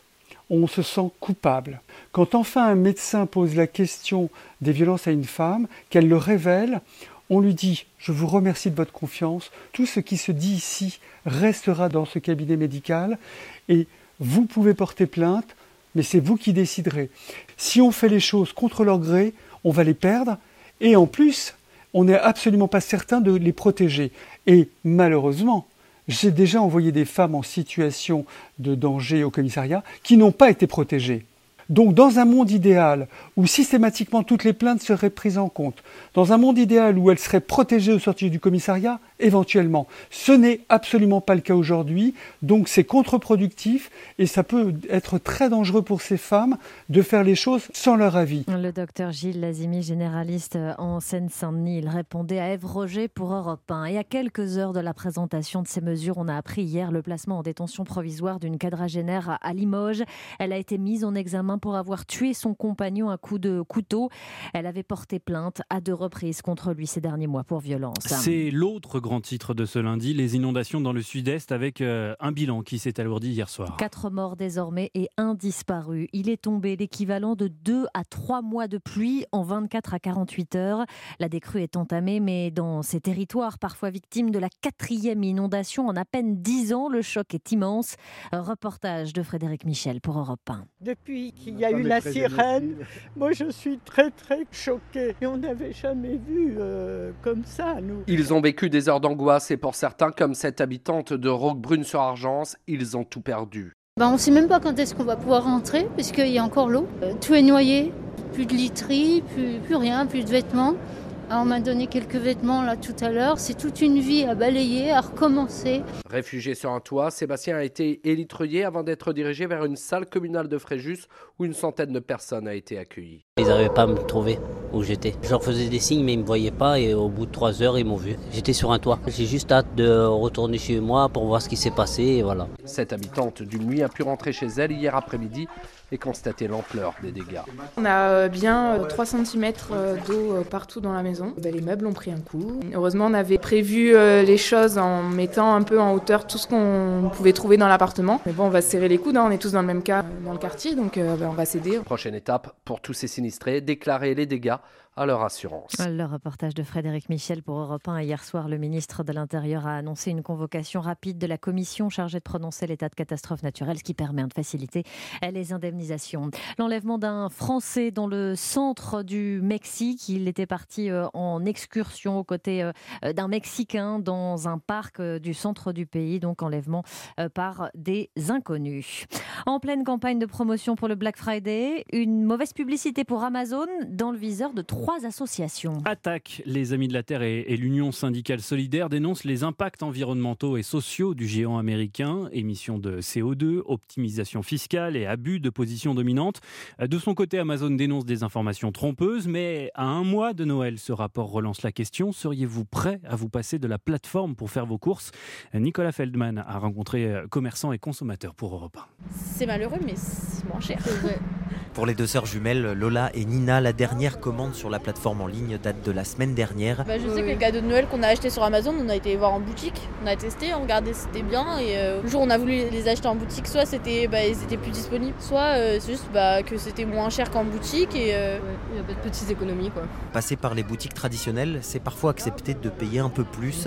[SPEAKER 23] on se sent coupable. Quand enfin un médecin pose la question des violences à une femme, qu'elle le révèle, on lui dit « Je vous remercie de votre confiance, tout ce qui se dit ici restera dans ce cabinet médical et vous pouvez porter plainte, mais c'est vous qui déciderez. Si on fait les choses contre leur gré, on va les perdre et en plus, on n'est absolument pas certain de les protéger. » Et malheureusement, j'ai déjà envoyé des femmes en situation de danger au commissariat qui n'ont pas été protégées. Donc dans un monde idéal où systématiquement toutes les plaintes seraient prises en compte, dans un monde idéal où elles seraient protégées au sortir du commissariat, éventuellement. Ce n'est absolument pas le cas aujourd'hui, donc c'est contre-productif et ça peut être très dangereux pour ces femmes de faire les choses sans leur avis.
[SPEAKER 9] Le docteur Gilles Lazimi, généraliste en Seine-Saint-Denis, il répondait à Ève Roger pour Europe 1. Et à quelques heures de la présentation de ces mesures, on a appris hier le placement en détention provisoire d'une quadragénaire à Limoges. Elle a été mise en examen pour avoir tué son compagnon à coups de couteau. Elle avait porté plainte à 2 reprises contre lui ces derniers mois pour violence.
[SPEAKER 4] C'est l'autre grand titre de ce lundi, les inondations dans le sud-est avec un bilan qui s'est alourdi hier soir.
[SPEAKER 9] 4 morts désormais et 1 disparu. Il est tombé l'équivalent de 2 à 3 mois de pluie en 24 à 48 heures. La décrue est entamée, mais dans ces territoires parfois victimes de la 4e inondation en à peine 10 ans, le choc est immense. Un reportage de Frédéric Michel pour Europe 1.
[SPEAKER 5] Depuis qu'il y a eu la sirène, moi je suis très choquée. Et on n'avait jamais vu comme ça, nous.
[SPEAKER 10] Ils ont vécu des heures d'angoisse et pour certains, comme cette habitante de Roquebrune-sur-Argence, ils ont tout perdu.
[SPEAKER 11] On ne sait même pas quand est-ce qu'on va pouvoir rentrer, puisqu'il y a encore l'eau. Tout est noyé, plus de literie, plus rien, plus de vêtements. Alors, on m'a donné quelques vêtements là tout à l'heure. C'est toute une vie à balayer, à recommencer.
[SPEAKER 10] Réfugié sur un toit, Sébastien a été élytreuillé avant d'être dirigé vers une salle communale de Fréjus où une centaine de personnes a été accueillies.
[SPEAKER 13] Ils n'arrivaient pas à me trouver où j'étais. Je leur faisais des signes mais ils ne me voyaient pas et au bout de 3 heures ils m'ont vu. J'étais sur un toit. J'ai juste hâte de retourner chez moi pour voir ce qui s'est passé et voilà.
[SPEAKER 10] Cette habitante d'une nuit a pu rentrer chez elle hier après-midi et constater l'ampleur des dégâts.
[SPEAKER 25] On a bien 3 cm d'eau partout dans la maison. Les meubles ont pris un coup. Heureusement, on avait prévu les choses en mettant un peu en hauteur tout ce qu'on pouvait trouver dans l'appartement. Mais bon, on va se serrer les coudes, on est tous dans le même cas dans le quartier, donc on va s'aider.
[SPEAKER 10] Prochaine étape pour tous ces sinistrés, déclarer les dégâts à leur assurance.
[SPEAKER 9] Le reportage de Frédéric Michel pour Europe 1. Hier soir, le ministre de l'Intérieur a annoncé une convocation rapide de la commission chargée de prononcer l'état de catastrophe naturelle, ce qui permet de faciliter les indemnisations. L'enlèvement d'un Français dans le centre du Mexique. Il était parti en excursion aux côtés d'un Mexicain dans un parc du centre du pays. Donc enlèvement par des inconnus. En pleine campagne de promotion pour le Black Friday, une mauvaise publicité pour Amazon dans le viseur de 3 associations.
[SPEAKER 4] Attaque, les Amis de la Terre et l'Union syndicale solidaire dénoncent les impacts environnementaux et sociaux du géant américain, émissions de CO2, optimisation fiscale et abus de position dominante. De son côté, Amazon dénonce des informations trompeuses, mais à 1 mois de Noël, ce rapport relance la question. Seriez-vous prêt à vous passer de la plateforme pour faire vos courses ? Nicolas Feldman a rencontré commerçants et consommateurs pour Europe 1.
[SPEAKER 26] C'est malheureux, mais c'est moins cher.
[SPEAKER 27] Pour les 2 sœurs jumelles, Lola et Nina, la dernière commande sur la plateforme en ligne date de la semaine dernière.
[SPEAKER 26] Je sais que les cadeaux de Noël qu'on a achetés sur Amazon, on a été voir en boutique, on a testé, on regardait si c'était bien et le jour où on a voulu les acheter en boutique, soit ils étaient plus disponibles, soit c'est juste que c'était moins cher qu'en boutique et il y a pas de petites économies quoi.
[SPEAKER 27] Passer par les boutiques traditionnelles, c'est parfois accepter de payer un peu plus.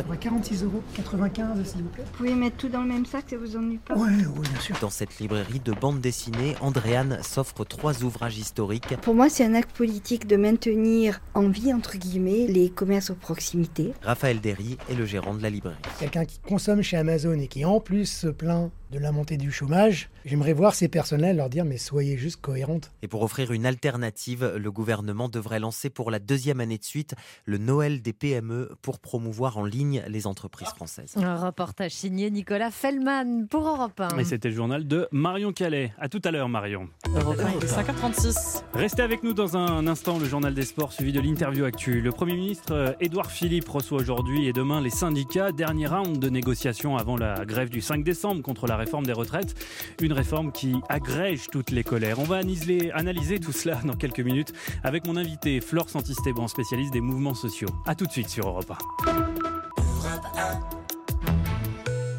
[SPEAKER 28] 46,95 s'il vous plaît. Vous pouvez mettre tout dans le même sac, ça vous ennuie pas ?
[SPEAKER 27] Oui, bien sûr. Dans cette librairie de bande dessinée, Andréane s'offre 3 ouvrages historiques.
[SPEAKER 28] Pour moi, c'est un acte politique de maintenir en vie, entre guillemets, les commerces aux proximités.
[SPEAKER 27] Raphaël Derry est le gérant de la librairie.
[SPEAKER 29] Quelqu'un qui consomme chez Amazon et qui en plus se plaint de la montée du chômage, j'aimerais voir ces personnes-là leur dire mais soyez juste cohérentes.
[SPEAKER 27] Et pour offrir une alternative, le gouvernement devrait lancer pour la 2e année de suite le Noël des PME pour promouvoir en ligne les entreprises françaises.
[SPEAKER 9] Un reportage signé Nicolas Feldman pour Europe 1.
[SPEAKER 4] Et c'était le journal de Marion Calais. À tout à l'heure Marion.
[SPEAKER 1] Europe 1, il est 5h36.
[SPEAKER 4] Restez avec nous dans un instant, le journal des sports suivi de l'interview actu. Le Premier ministre Édouard Philippe reçoit aujourd'hui et demain les syndicats. Dernier round de négociations avant la grève du 5 décembre contre la réforme des retraites. Une réforme qui agrège toutes les colères. On va analyser tout cela dans quelques minutes avec mon invité Flore Santis-Théban, spécialiste des mouvements sociaux. A tout de suite sur Europe 1.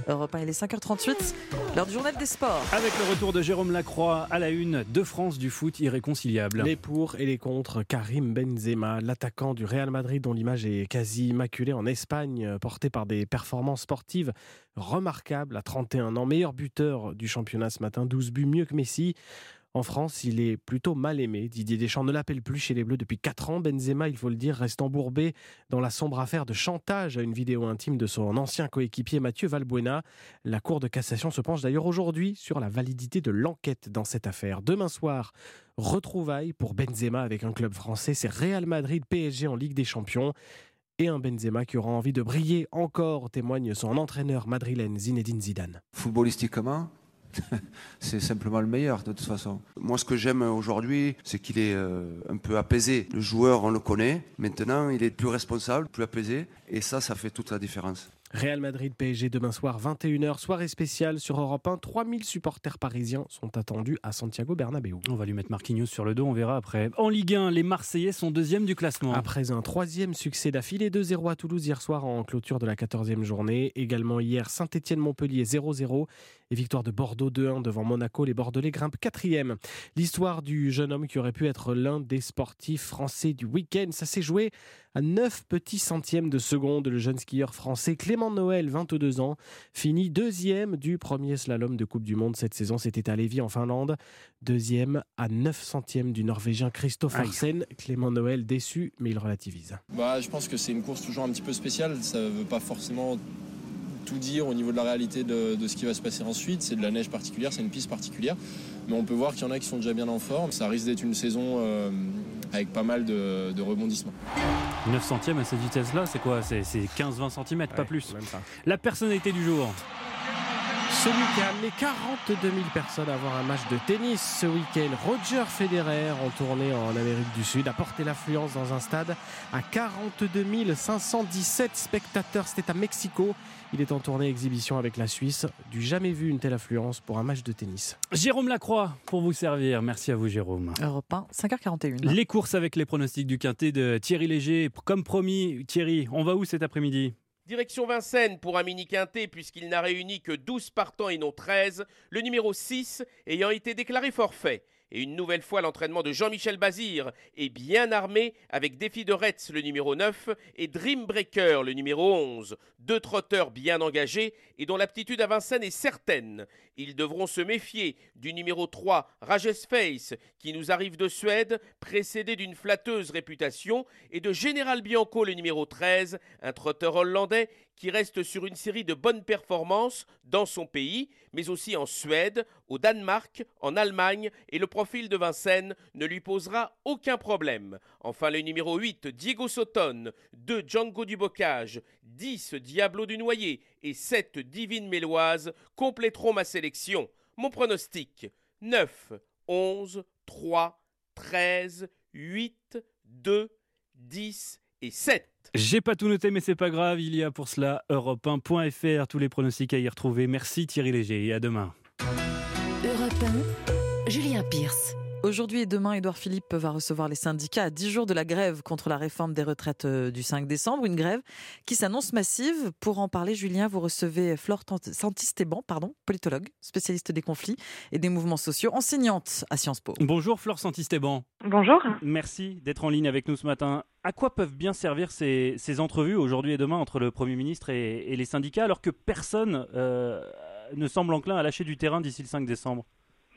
[SPEAKER 1] Europe 1, il est 5h38, l'heure du journal des sports.
[SPEAKER 4] Avec le retour de Jérôme Lacroix à la une de France du foot irréconciliable.
[SPEAKER 3] Les pour et les contre, Karim Benzema, l'attaquant du Real Madrid dont l'image est quasi immaculée en Espagne, porté par des performances sportives remarquables à 31 ans, meilleur buteur du championnat ce matin, 12 buts mieux que Messi. En France, il est plutôt mal aimé. Didier Deschamps ne l'appelle plus chez les Bleus depuis 4 ans. Benzema, il faut le dire, reste embourbé dans la sombre affaire de chantage à une vidéo intime de son ancien coéquipier Mathieu Valbuena. La Cour de cassation se penche d'ailleurs aujourd'hui sur la validité de l'enquête dans cette affaire. Demain soir, retrouvailles pour Benzema avec un club français. C'est Real Madrid-PSG en Ligue des Champions. Et un Benzema qui aura envie de briller encore, témoigne son entraîneur madrilène Zinedine Zidane.
[SPEAKER 6] Footballistiquement, c'est simplement le meilleur de toute façon. Moi, ce que j'aime aujourd'hui, c'est qu'il est un peu apaisé. Le joueur, on le connaît. Maintenant, il est plus responsable, plus apaisé. Et ça fait toute la différence.
[SPEAKER 3] Real Madrid-PSG demain soir, 21h, soirée spéciale sur Europe 1. 3000 supporters parisiens sont attendus à Santiago Bernabéu.
[SPEAKER 4] On va lui mettre Marquinhos sur le dos, on verra après. En Ligue 1, les Marseillais sont deuxième du classement.
[SPEAKER 3] Après un 3e succès d'affilée, 2-0 à Toulouse hier soir en clôture de la 14e journée. Également hier, Saint-Étienne-Montpellier 0-0 et victoire de Bordeaux 2-1 devant Monaco. Les Bordelais grimpent 4e. L'histoire du jeune homme qui aurait pu être l'un des sportifs français du week-end, ça s'est joué à 9 petits centièmes de seconde. Le jeune skieur français Clément Noël, 22 ans, finit 2e du premier slalom de Coupe du Monde cette saison. C'était à Lévis en Finlande. 2e à 9 centièmes du Norvégien Christophe Larsen. Clément Noël déçu, mais il relativise.
[SPEAKER 12] Je pense que c'est une course toujours un petit peu spéciale. Ça ne veut pas forcément tout dire au niveau de la réalité de ce qui va se passer ensuite. C'est de la neige particulière, c'est une piste particulière. Mais on peut voir qu'il y en a qui sont déjà bien en forme. Ça risque d'être une saison avec pas mal de rebondissements.
[SPEAKER 4] 9 centièmes à cette vitesse-là, c'est quoi ? C'est 15-20 cm, pas plus.
[SPEAKER 3] Même pas.
[SPEAKER 4] La personnalité du jour.
[SPEAKER 3] Celui qui a amené 42 000 personnes à voir un match de tennis ce week-end, Roger Federer, en tournée en Amérique du Sud, a porté l'affluence dans un stade à 42 517 spectateurs. C'était à Mexico. Il est en tournée exhibition avec la Suisse. Du jamais vu une telle affluence pour un match de tennis.
[SPEAKER 4] Jérôme Lacroix pour vous servir. Merci à vous, Jérôme.
[SPEAKER 1] Europe 1, 5h41.
[SPEAKER 4] Les courses avec les pronostics du Quintet de Thierry Léger. Comme promis, Thierry, on va où cet après-midi ?
[SPEAKER 21] Direction Vincennes pour un mini quintet puisqu'il n'a réuni que 12 partants et non 13, le numéro 6 ayant été déclaré forfait. Et une nouvelle fois, l'entraînement de Jean-Michel Bazir est bien armé avec Défi de Retz, le numéro 9, et Dream Breaker, le numéro 11. 2 trotteurs bien engagés et dont l'aptitude à Vincennes est certaine. Ils devront se méfier du numéro 3, Rajes Face, qui nous arrive de Suède, précédé d'une flatteuse réputation, et de Général Bianco, le numéro 13, un trotteur hollandais qui reste sur une série de bonnes performances dans son pays, mais aussi en Suède, au Danemark, en Allemagne, et le profil de Vincennes ne lui posera aucun problème. Enfin, le numéro 8, Diego Sotone, 2, Django du Bocage, 10, Diablo du Noyer et 7, Divine Méloise compléteront ma sélection. Mon pronostic, 9, 11, 3, 13, 8, 2, 10 et 7.
[SPEAKER 4] J'ai pas tout noté, mais c'est pas grave. Il y a pour cela Europe1.fr. Tous les pronostics à y retrouver. Merci Thierry Léger et à demain.
[SPEAKER 7] Europe 1, Julien Pierce.
[SPEAKER 1] Aujourd'hui et demain, Édouard Philippe va recevoir les syndicats à 10 jours de la grève contre la réforme des retraites du 5 décembre. Une grève qui s'annonce massive. Pour en parler, Julien, vous recevez Flore Santis-Théban, politologue, spécialiste des conflits et des mouvements sociaux, enseignante à Sciences Po.
[SPEAKER 4] Bonjour Flore Santis-Théban.
[SPEAKER 14] Bonjour.
[SPEAKER 4] Merci d'être en ligne avec nous ce matin. À quoi peuvent bien servir ces entrevues aujourd'hui et demain entre le Premier ministre et les syndicats alors que personne ne semble enclin à lâcher du terrain d'ici le 5 décembre ?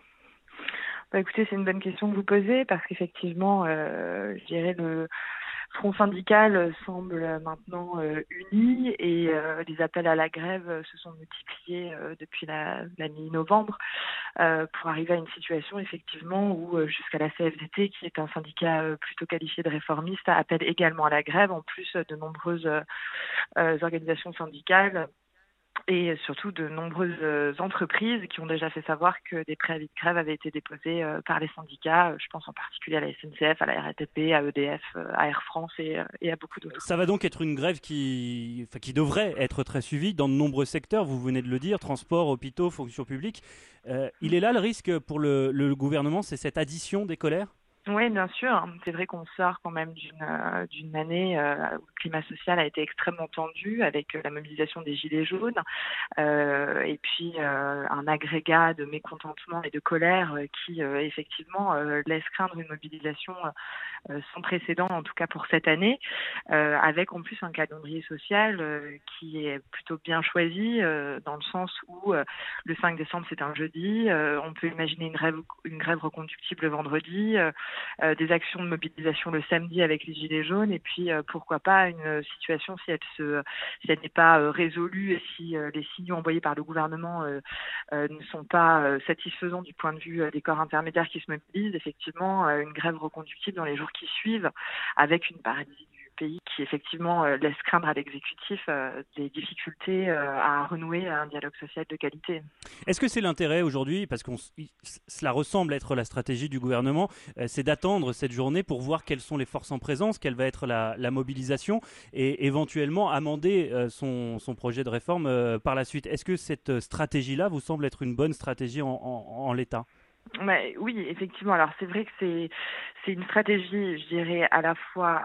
[SPEAKER 14] Écoutez, c'est une bonne question que vous posez parce qu'effectivement, je dirais le front syndical semble maintenant uni et les appels à la grève se sont multipliés depuis la mi-novembre pour arriver à une situation effectivement où jusqu'à la CFDT, qui est un syndicat plutôt qualifié de réformiste, appelle également à la grève, en plus de nombreuses organisations syndicales et surtout de nombreuses entreprises qui ont déjà fait savoir que des préavis de grève avaient été déposés par les syndicats. Je pense en particulier à la SNCF, à la RATP, à EDF, à Air France et à beaucoup d'autres.
[SPEAKER 4] Ça va donc être une grève qui devrait être très suivie dans de nombreux secteurs, vous venez de le dire, transport, hôpitaux, fonction publique. Il est là le risque pour le gouvernement, c'est cette addition des colères ?
[SPEAKER 14] Oui, bien sûr. C'est vrai qu'on sort quand même d'une année où le climat social a été extrêmement tendu avec la mobilisation des Gilets jaunes et puis un agrégat de mécontentement et de colère qui effectivement laisse craindre une mobilisation sans précédent, en tout cas pour cette année, avec en plus un calendrier social qui est plutôt bien choisi dans le sens où le 5 décembre c'est un jeudi, on peut imaginer une grève reconductible le vendredi, des actions de mobilisation le samedi avec les Gilets jaunes et puis pourquoi pas une situation si elle n'est pas résolue et si les signaux envoyés par le gouvernement ne sont pas satisfaisants du point de vue des corps intermédiaires qui se mobilisent, effectivement une grève reconductible dans les jours qui suivent avec une paralysie du pays qui effectivement laisse craindre à l'exécutif des difficultés à renouer un dialogue social de qualité.
[SPEAKER 4] Est-ce que c'est l'intérêt aujourd'hui, parce que cela ressemble être la stratégie du gouvernement, c'est d'attendre cette journée pour voir quelles sont les forces en présence, quelle va être la mobilisation et éventuellement amender son projet de réforme par la suite. Est-ce que cette stratégie-là vous semble être une bonne stratégie en l'état ?
[SPEAKER 14] Oui, effectivement. Alors c'est vrai que c'est une stratégie, je dirais, à la fois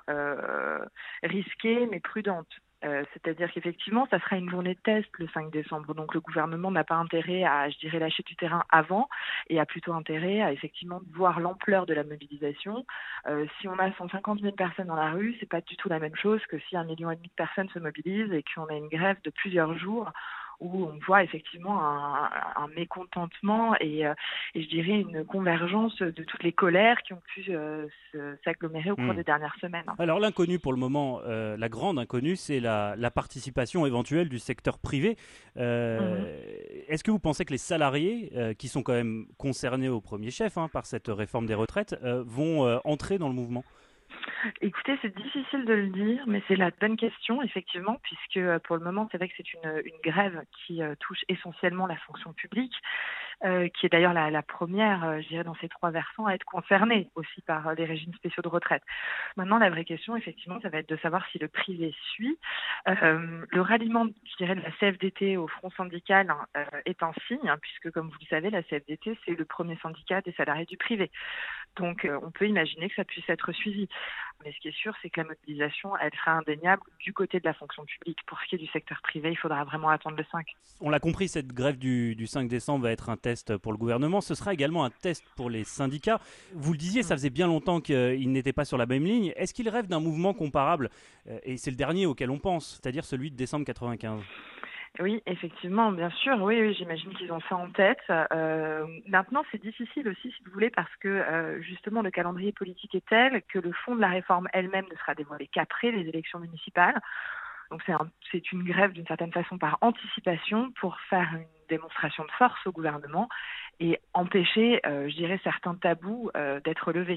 [SPEAKER 14] risquée mais prudente. C'est-à-dire qu'effectivement, ça sera une journée de test le 5 décembre. Donc le gouvernement n'a pas intérêt à, je dirais, lâcher du terrain avant et a plutôt intérêt à effectivement voir l'ampleur de la mobilisation. Si on a 150 000 personnes dans la rue, c'est pas du tout la même chose que si 1,5 million de personnes se mobilisent et qu'on a une grève de plusieurs jours où on voit effectivement un mécontentement et je dirais une convergence de toutes les colères qui ont pu s'agglomérer au cours des dernières semaines.
[SPEAKER 4] Alors l'inconnu pour le moment, la grande inconnue, c'est la participation éventuelle du secteur privé. Est-ce que vous pensez que les salariés, qui sont quand même concernés au premier chef par cette réforme des retraites, vont entrer dans le mouvement ?
[SPEAKER 14] Écoutez, c'est difficile de le dire, mais c'est la bonne question, effectivement, puisque pour le moment, c'est vrai que c'est une grève qui touche essentiellement la fonction publique, qui est d'ailleurs la première, je dirais, dans ces trois versants à être concernée aussi par les régimes spéciaux de retraite. Maintenant, la vraie question, effectivement, ça va être de savoir si le privé suit. Le ralliement, je dirais, de la CFDT au front syndical est un signe, puisque, comme vous le savez, la CFDT, c'est le premier syndicat des salariés du privé. Donc, on peut imaginer que ça puisse être suivi. Mais ce qui est sûr, c'est que la mobilisation, elle sera indéniable du côté de la fonction publique. Pour ce qui est du secteur privé, il faudra vraiment attendre le 5.
[SPEAKER 4] On l'a compris, cette grève du 5 décembre va être un test pour le gouvernement. Ce sera également un test pour les syndicats. Vous le disiez, ça faisait bien longtemps qu'ils n'étaient pas sur la même ligne. Est-ce qu'ils rêvent d'un mouvement comparable ? Et c'est le dernier auquel on pense, c'est-à-dire celui de décembre 95.
[SPEAKER 14] Oui, effectivement, bien sûr. Oui, j'imagine qu'ils ont ça en tête. Maintenant, c'est difficile aussi, si vous voulez, parce que justement, le calendrier politique est tel que le fond de la réforme elle-même ne sera dévoilé qu'après les élections municipales. Donc, c'est une grève d'une certaine façon par anticipation pour faire une démonstration de force au gouvernement et empêcher, je dirais, certains tabous d'être levés.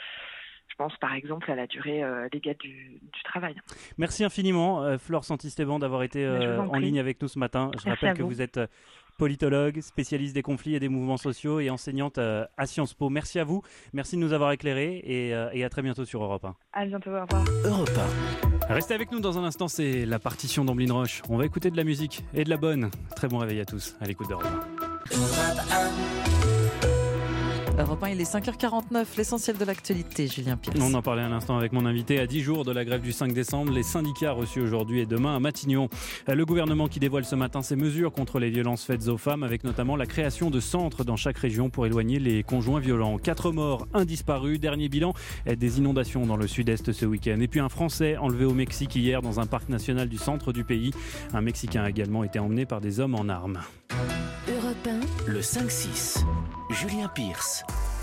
[SPEAKER 14] Je pense par exemple à la durée légale du travail.
[SPEAKER 4] Merci infiniment Flore Santi-Stéban d'avoir été en ligne avec nous ce matin. Je rappelle que vous êtes politologue, spécialiste des conflits et des mouvements sociaux et enseignante à Sciences Po. Merci à vous, merci de nous avoir éclairés et à très bientôt sur Europe 1.
[SPEAKER 14] À bientôt, au revoir.
[SPEAKER 7] Europe
[SPEAKER 4] 1. Restez avec nous dans un instant, c'est la partition d'Amblin Roche. On va écouter de la musique et de la bonne. Très bon réveil à tous, à l'écoute d'Europe 1.
[SPEAKER 1] Europe 1, il est 5h49, l'essentiel de l'actualité, Julien Pierce.
[SPEAKER 4] On en parlait à l'instant avec mon invité. À 10 jours de la grève du 5 décembre, les syndicats reçus aujourd'hui et demain à Matignon. Le gouvernement qui dévoile ce matin ses mesures contre les violences faites aux femmes, avec notamment la création de centres dans chaque région pour éloigner les conjoints violents. 4 morts, 1 disparu. Dernier bilan, des inondations dans le sud-est ce week-end. Et puis un Français enlevé au Mexique hier dans un parc national du centre du pays. Un Mexicain a également été emmené par des hommes en armes.
[SPEAKER 7] Europe 1, le 5-6, Julien Pierce.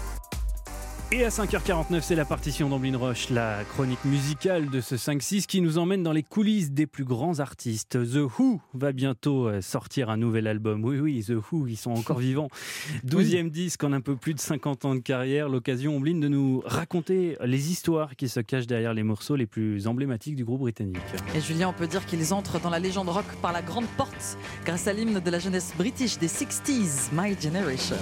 [SPEAKER 4] Et à 5h49, c'est la partition d'Amblin Roche, la chronique musicale de ce 5-6 qui nous emmène dans les coulisses des plus grands artistes. The Who va bientôt sortir un nouvel album. Oui, The Who, ils sont encore vivants. 12e disque en un peu plus de 50 ans de carrière. L'occasion, Amblin, de nous raconter les histoires qui se cachent derrière les morceaux les plus emblématiques du groupe britannique.
[SPEAKER 1] Et Julien, on peut dire qu'ils entrent dans la légende rock par la grande porte grâce à l'hymne de la jeunesse british des 60s, My Generation.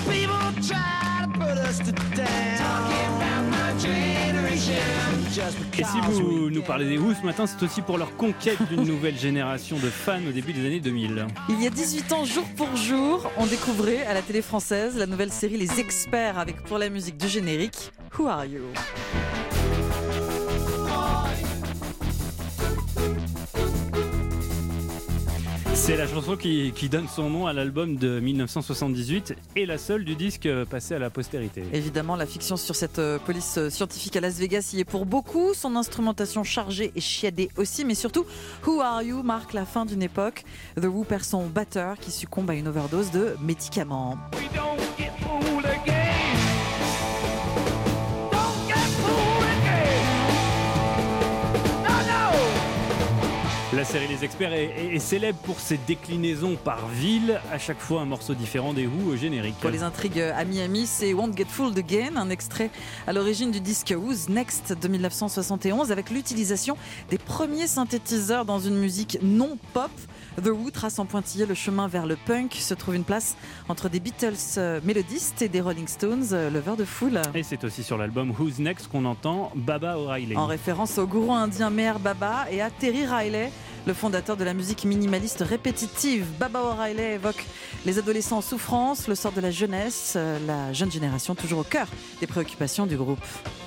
[SPEAKER 4] Et si vous nous parlez des Who ce matin, c'est aussi pour leur conquête d'une nouvelle génération de fans au début des années 2000.
[SPEAKER 1] Il y a 18 ans, jour pour jour, on découvrait à la télé française la nouvelle série Les Experts avec pour la musique du générique Who Are You?
[SPEAKER 4] C'est la chanson qui donne son nom à l'album de 1978 et la seule du disque passé à la postérité.
[SPEAKER 1] Évidemment, la fiction sur cette police scientifique à Las Vegas y est pour beaucoup. Son instrumentation chargée et chiadée aussi, mais surtout, Who Are You marque la fin d'une époque. The Who perd son batteur qui succombe à une overdose de médicaments.
[SPEAKER 4] La série Les Experts est célèbre pour ses déclinaisons par ville, à chaque fois un morceau différent des Who au générique.
[SPEAKER 1] Pour les intrigues à Miami, c'est Won't Get Fooled Again, un extrait à l'origine du disque Who's Next de 1971 avec l'utilisation des premiers synthétiseurs dans une musique non pop. The Who trace en pointillé le chemin vers le punk, se trouve une place entre des Beatles mélodistes et des Rolling Stones leveurs de foule.
[SPEAKER 4] Et c'est aussi sur l'album Who's Next qu'on entend Baba O'Riley.
[SPEAKER 1] En référence au gourou indien Meher Baba et à Terry Riley, le fondateur de la musique minimaliste répétitive. Baba O'Riley évoque les adolescents en souffrance, le sort de la jeunesse, la jeune génération toujours au cœur des préoccupations du groupe.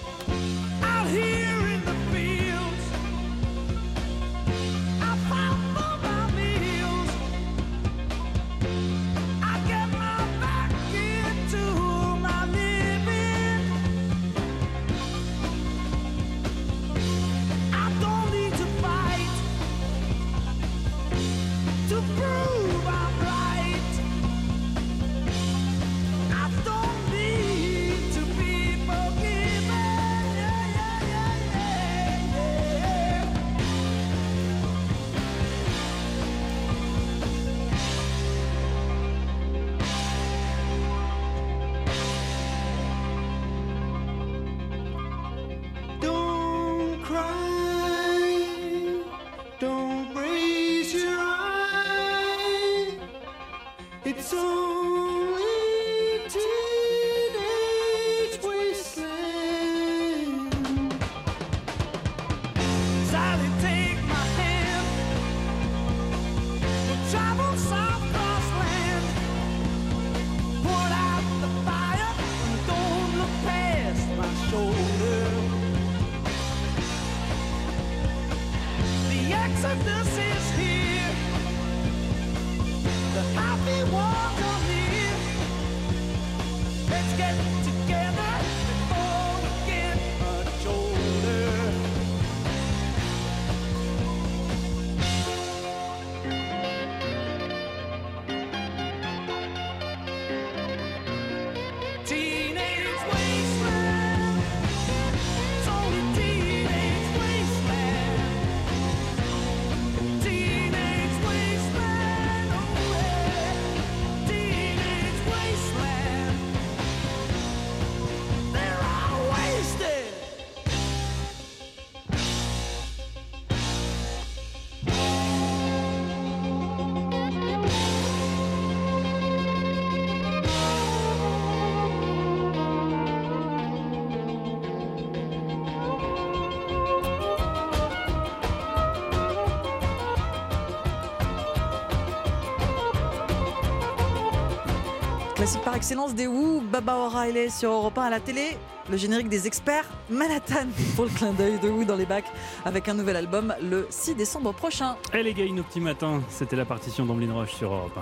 [SPEAKER 1] Classique par excellence des Who, Baba O'Riley sur Europe 1 à la télé. Le générique des Experts, Manhattan pour le clin d'œil de Who dans les bacs avec un nouvel album le 6 décembre prochain.
[SPEAKER 4] Et les gars, nos petits matins, c'était la partition d'Amblin Roche sur Europe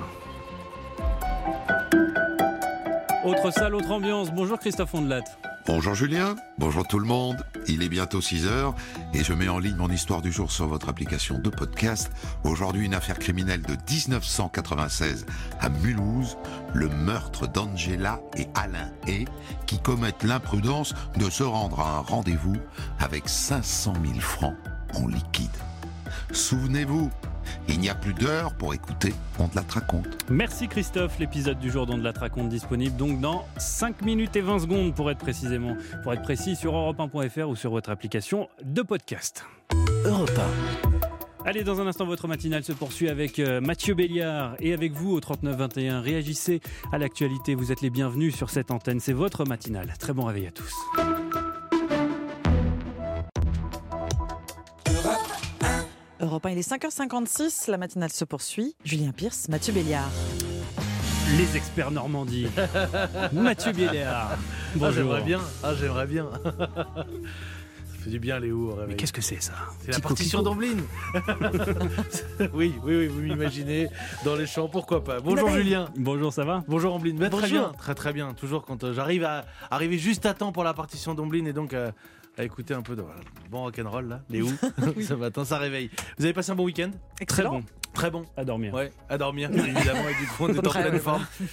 [SPEAKER 4] 1. Autre salle, autre ambiance. Bonjour Christophe Ondelat.
[SPEAKER 2] Bonjour Julien, bonjour tout le monde. Il est bientôt 6h et je mets en ligne mon histoire du jour sur votre application de podcast. Aujourd'hui, une affaire criminelle de 1996 à Mulhouse, le meurtre d'Angela et Alain Hay qui commettent l'imprudence de se rendre à un rendez-vous avec 500 000 francs en liquide. Souvenez-vous, il n'y a plus d'heure pour écouter On te la raconte.
[SPEAKER 4] Merci Christophe, l'épisode du jour d'On te la raconte disponible donc dans 5 minutes et 20 secondes pour être précis sur europe1.fr ou sur votre application de podcast.
[SPEAKER 7] Europe 1.
[SPEAKER 4] Allez, dans un instant, votre matinale se poursuit avec Mathieu Béliard et avec vous au 3921. Réagissez à l'actualité, vous êtes les bienvenus sur cette antenne, c'est votre matinale. Très bon réveil à tous.
[SPEAKER 1] Europe 1, il est 5h56, la matinale se poursuit. Julien Pierce, Mathieu Béliard.
[SPEAKER 4] Les Experts Normandie. Mathieu Béliard.
[SPEAKER 8] J'aimerais bien. Ça fait du bien, Léo, au réveil.
[SPEAKER 4] Mais qu'est-ce que c'est ça?
[SPEAKER 8] C'est la partition d'Amblin. Oui, vous m'imaginez dans les champs, pourquoi pas. Bonjour Julien.
[SPEAKER 4] Bonjour, ça va?
[SPEAKER 8] Bonjour Amblin.
[SPEAKER 1] Bonjour.
[SPEAKER 8] Très bien, très bien. Toujours quand j'arrive à arriver juste à temps pour la partition d'Amblin et donc à écouter un peu de bon rock'n'roll là, Léo. Ce matin, ça réveille. Vous avez passé un bon week-end?
[SPEAKER 1] Excellent.
[SPEAKER 4] Très bon. À dormir.
[SPEAKER 8] Ouais, à dormir, évidemment, et du coup on est en pleine forme.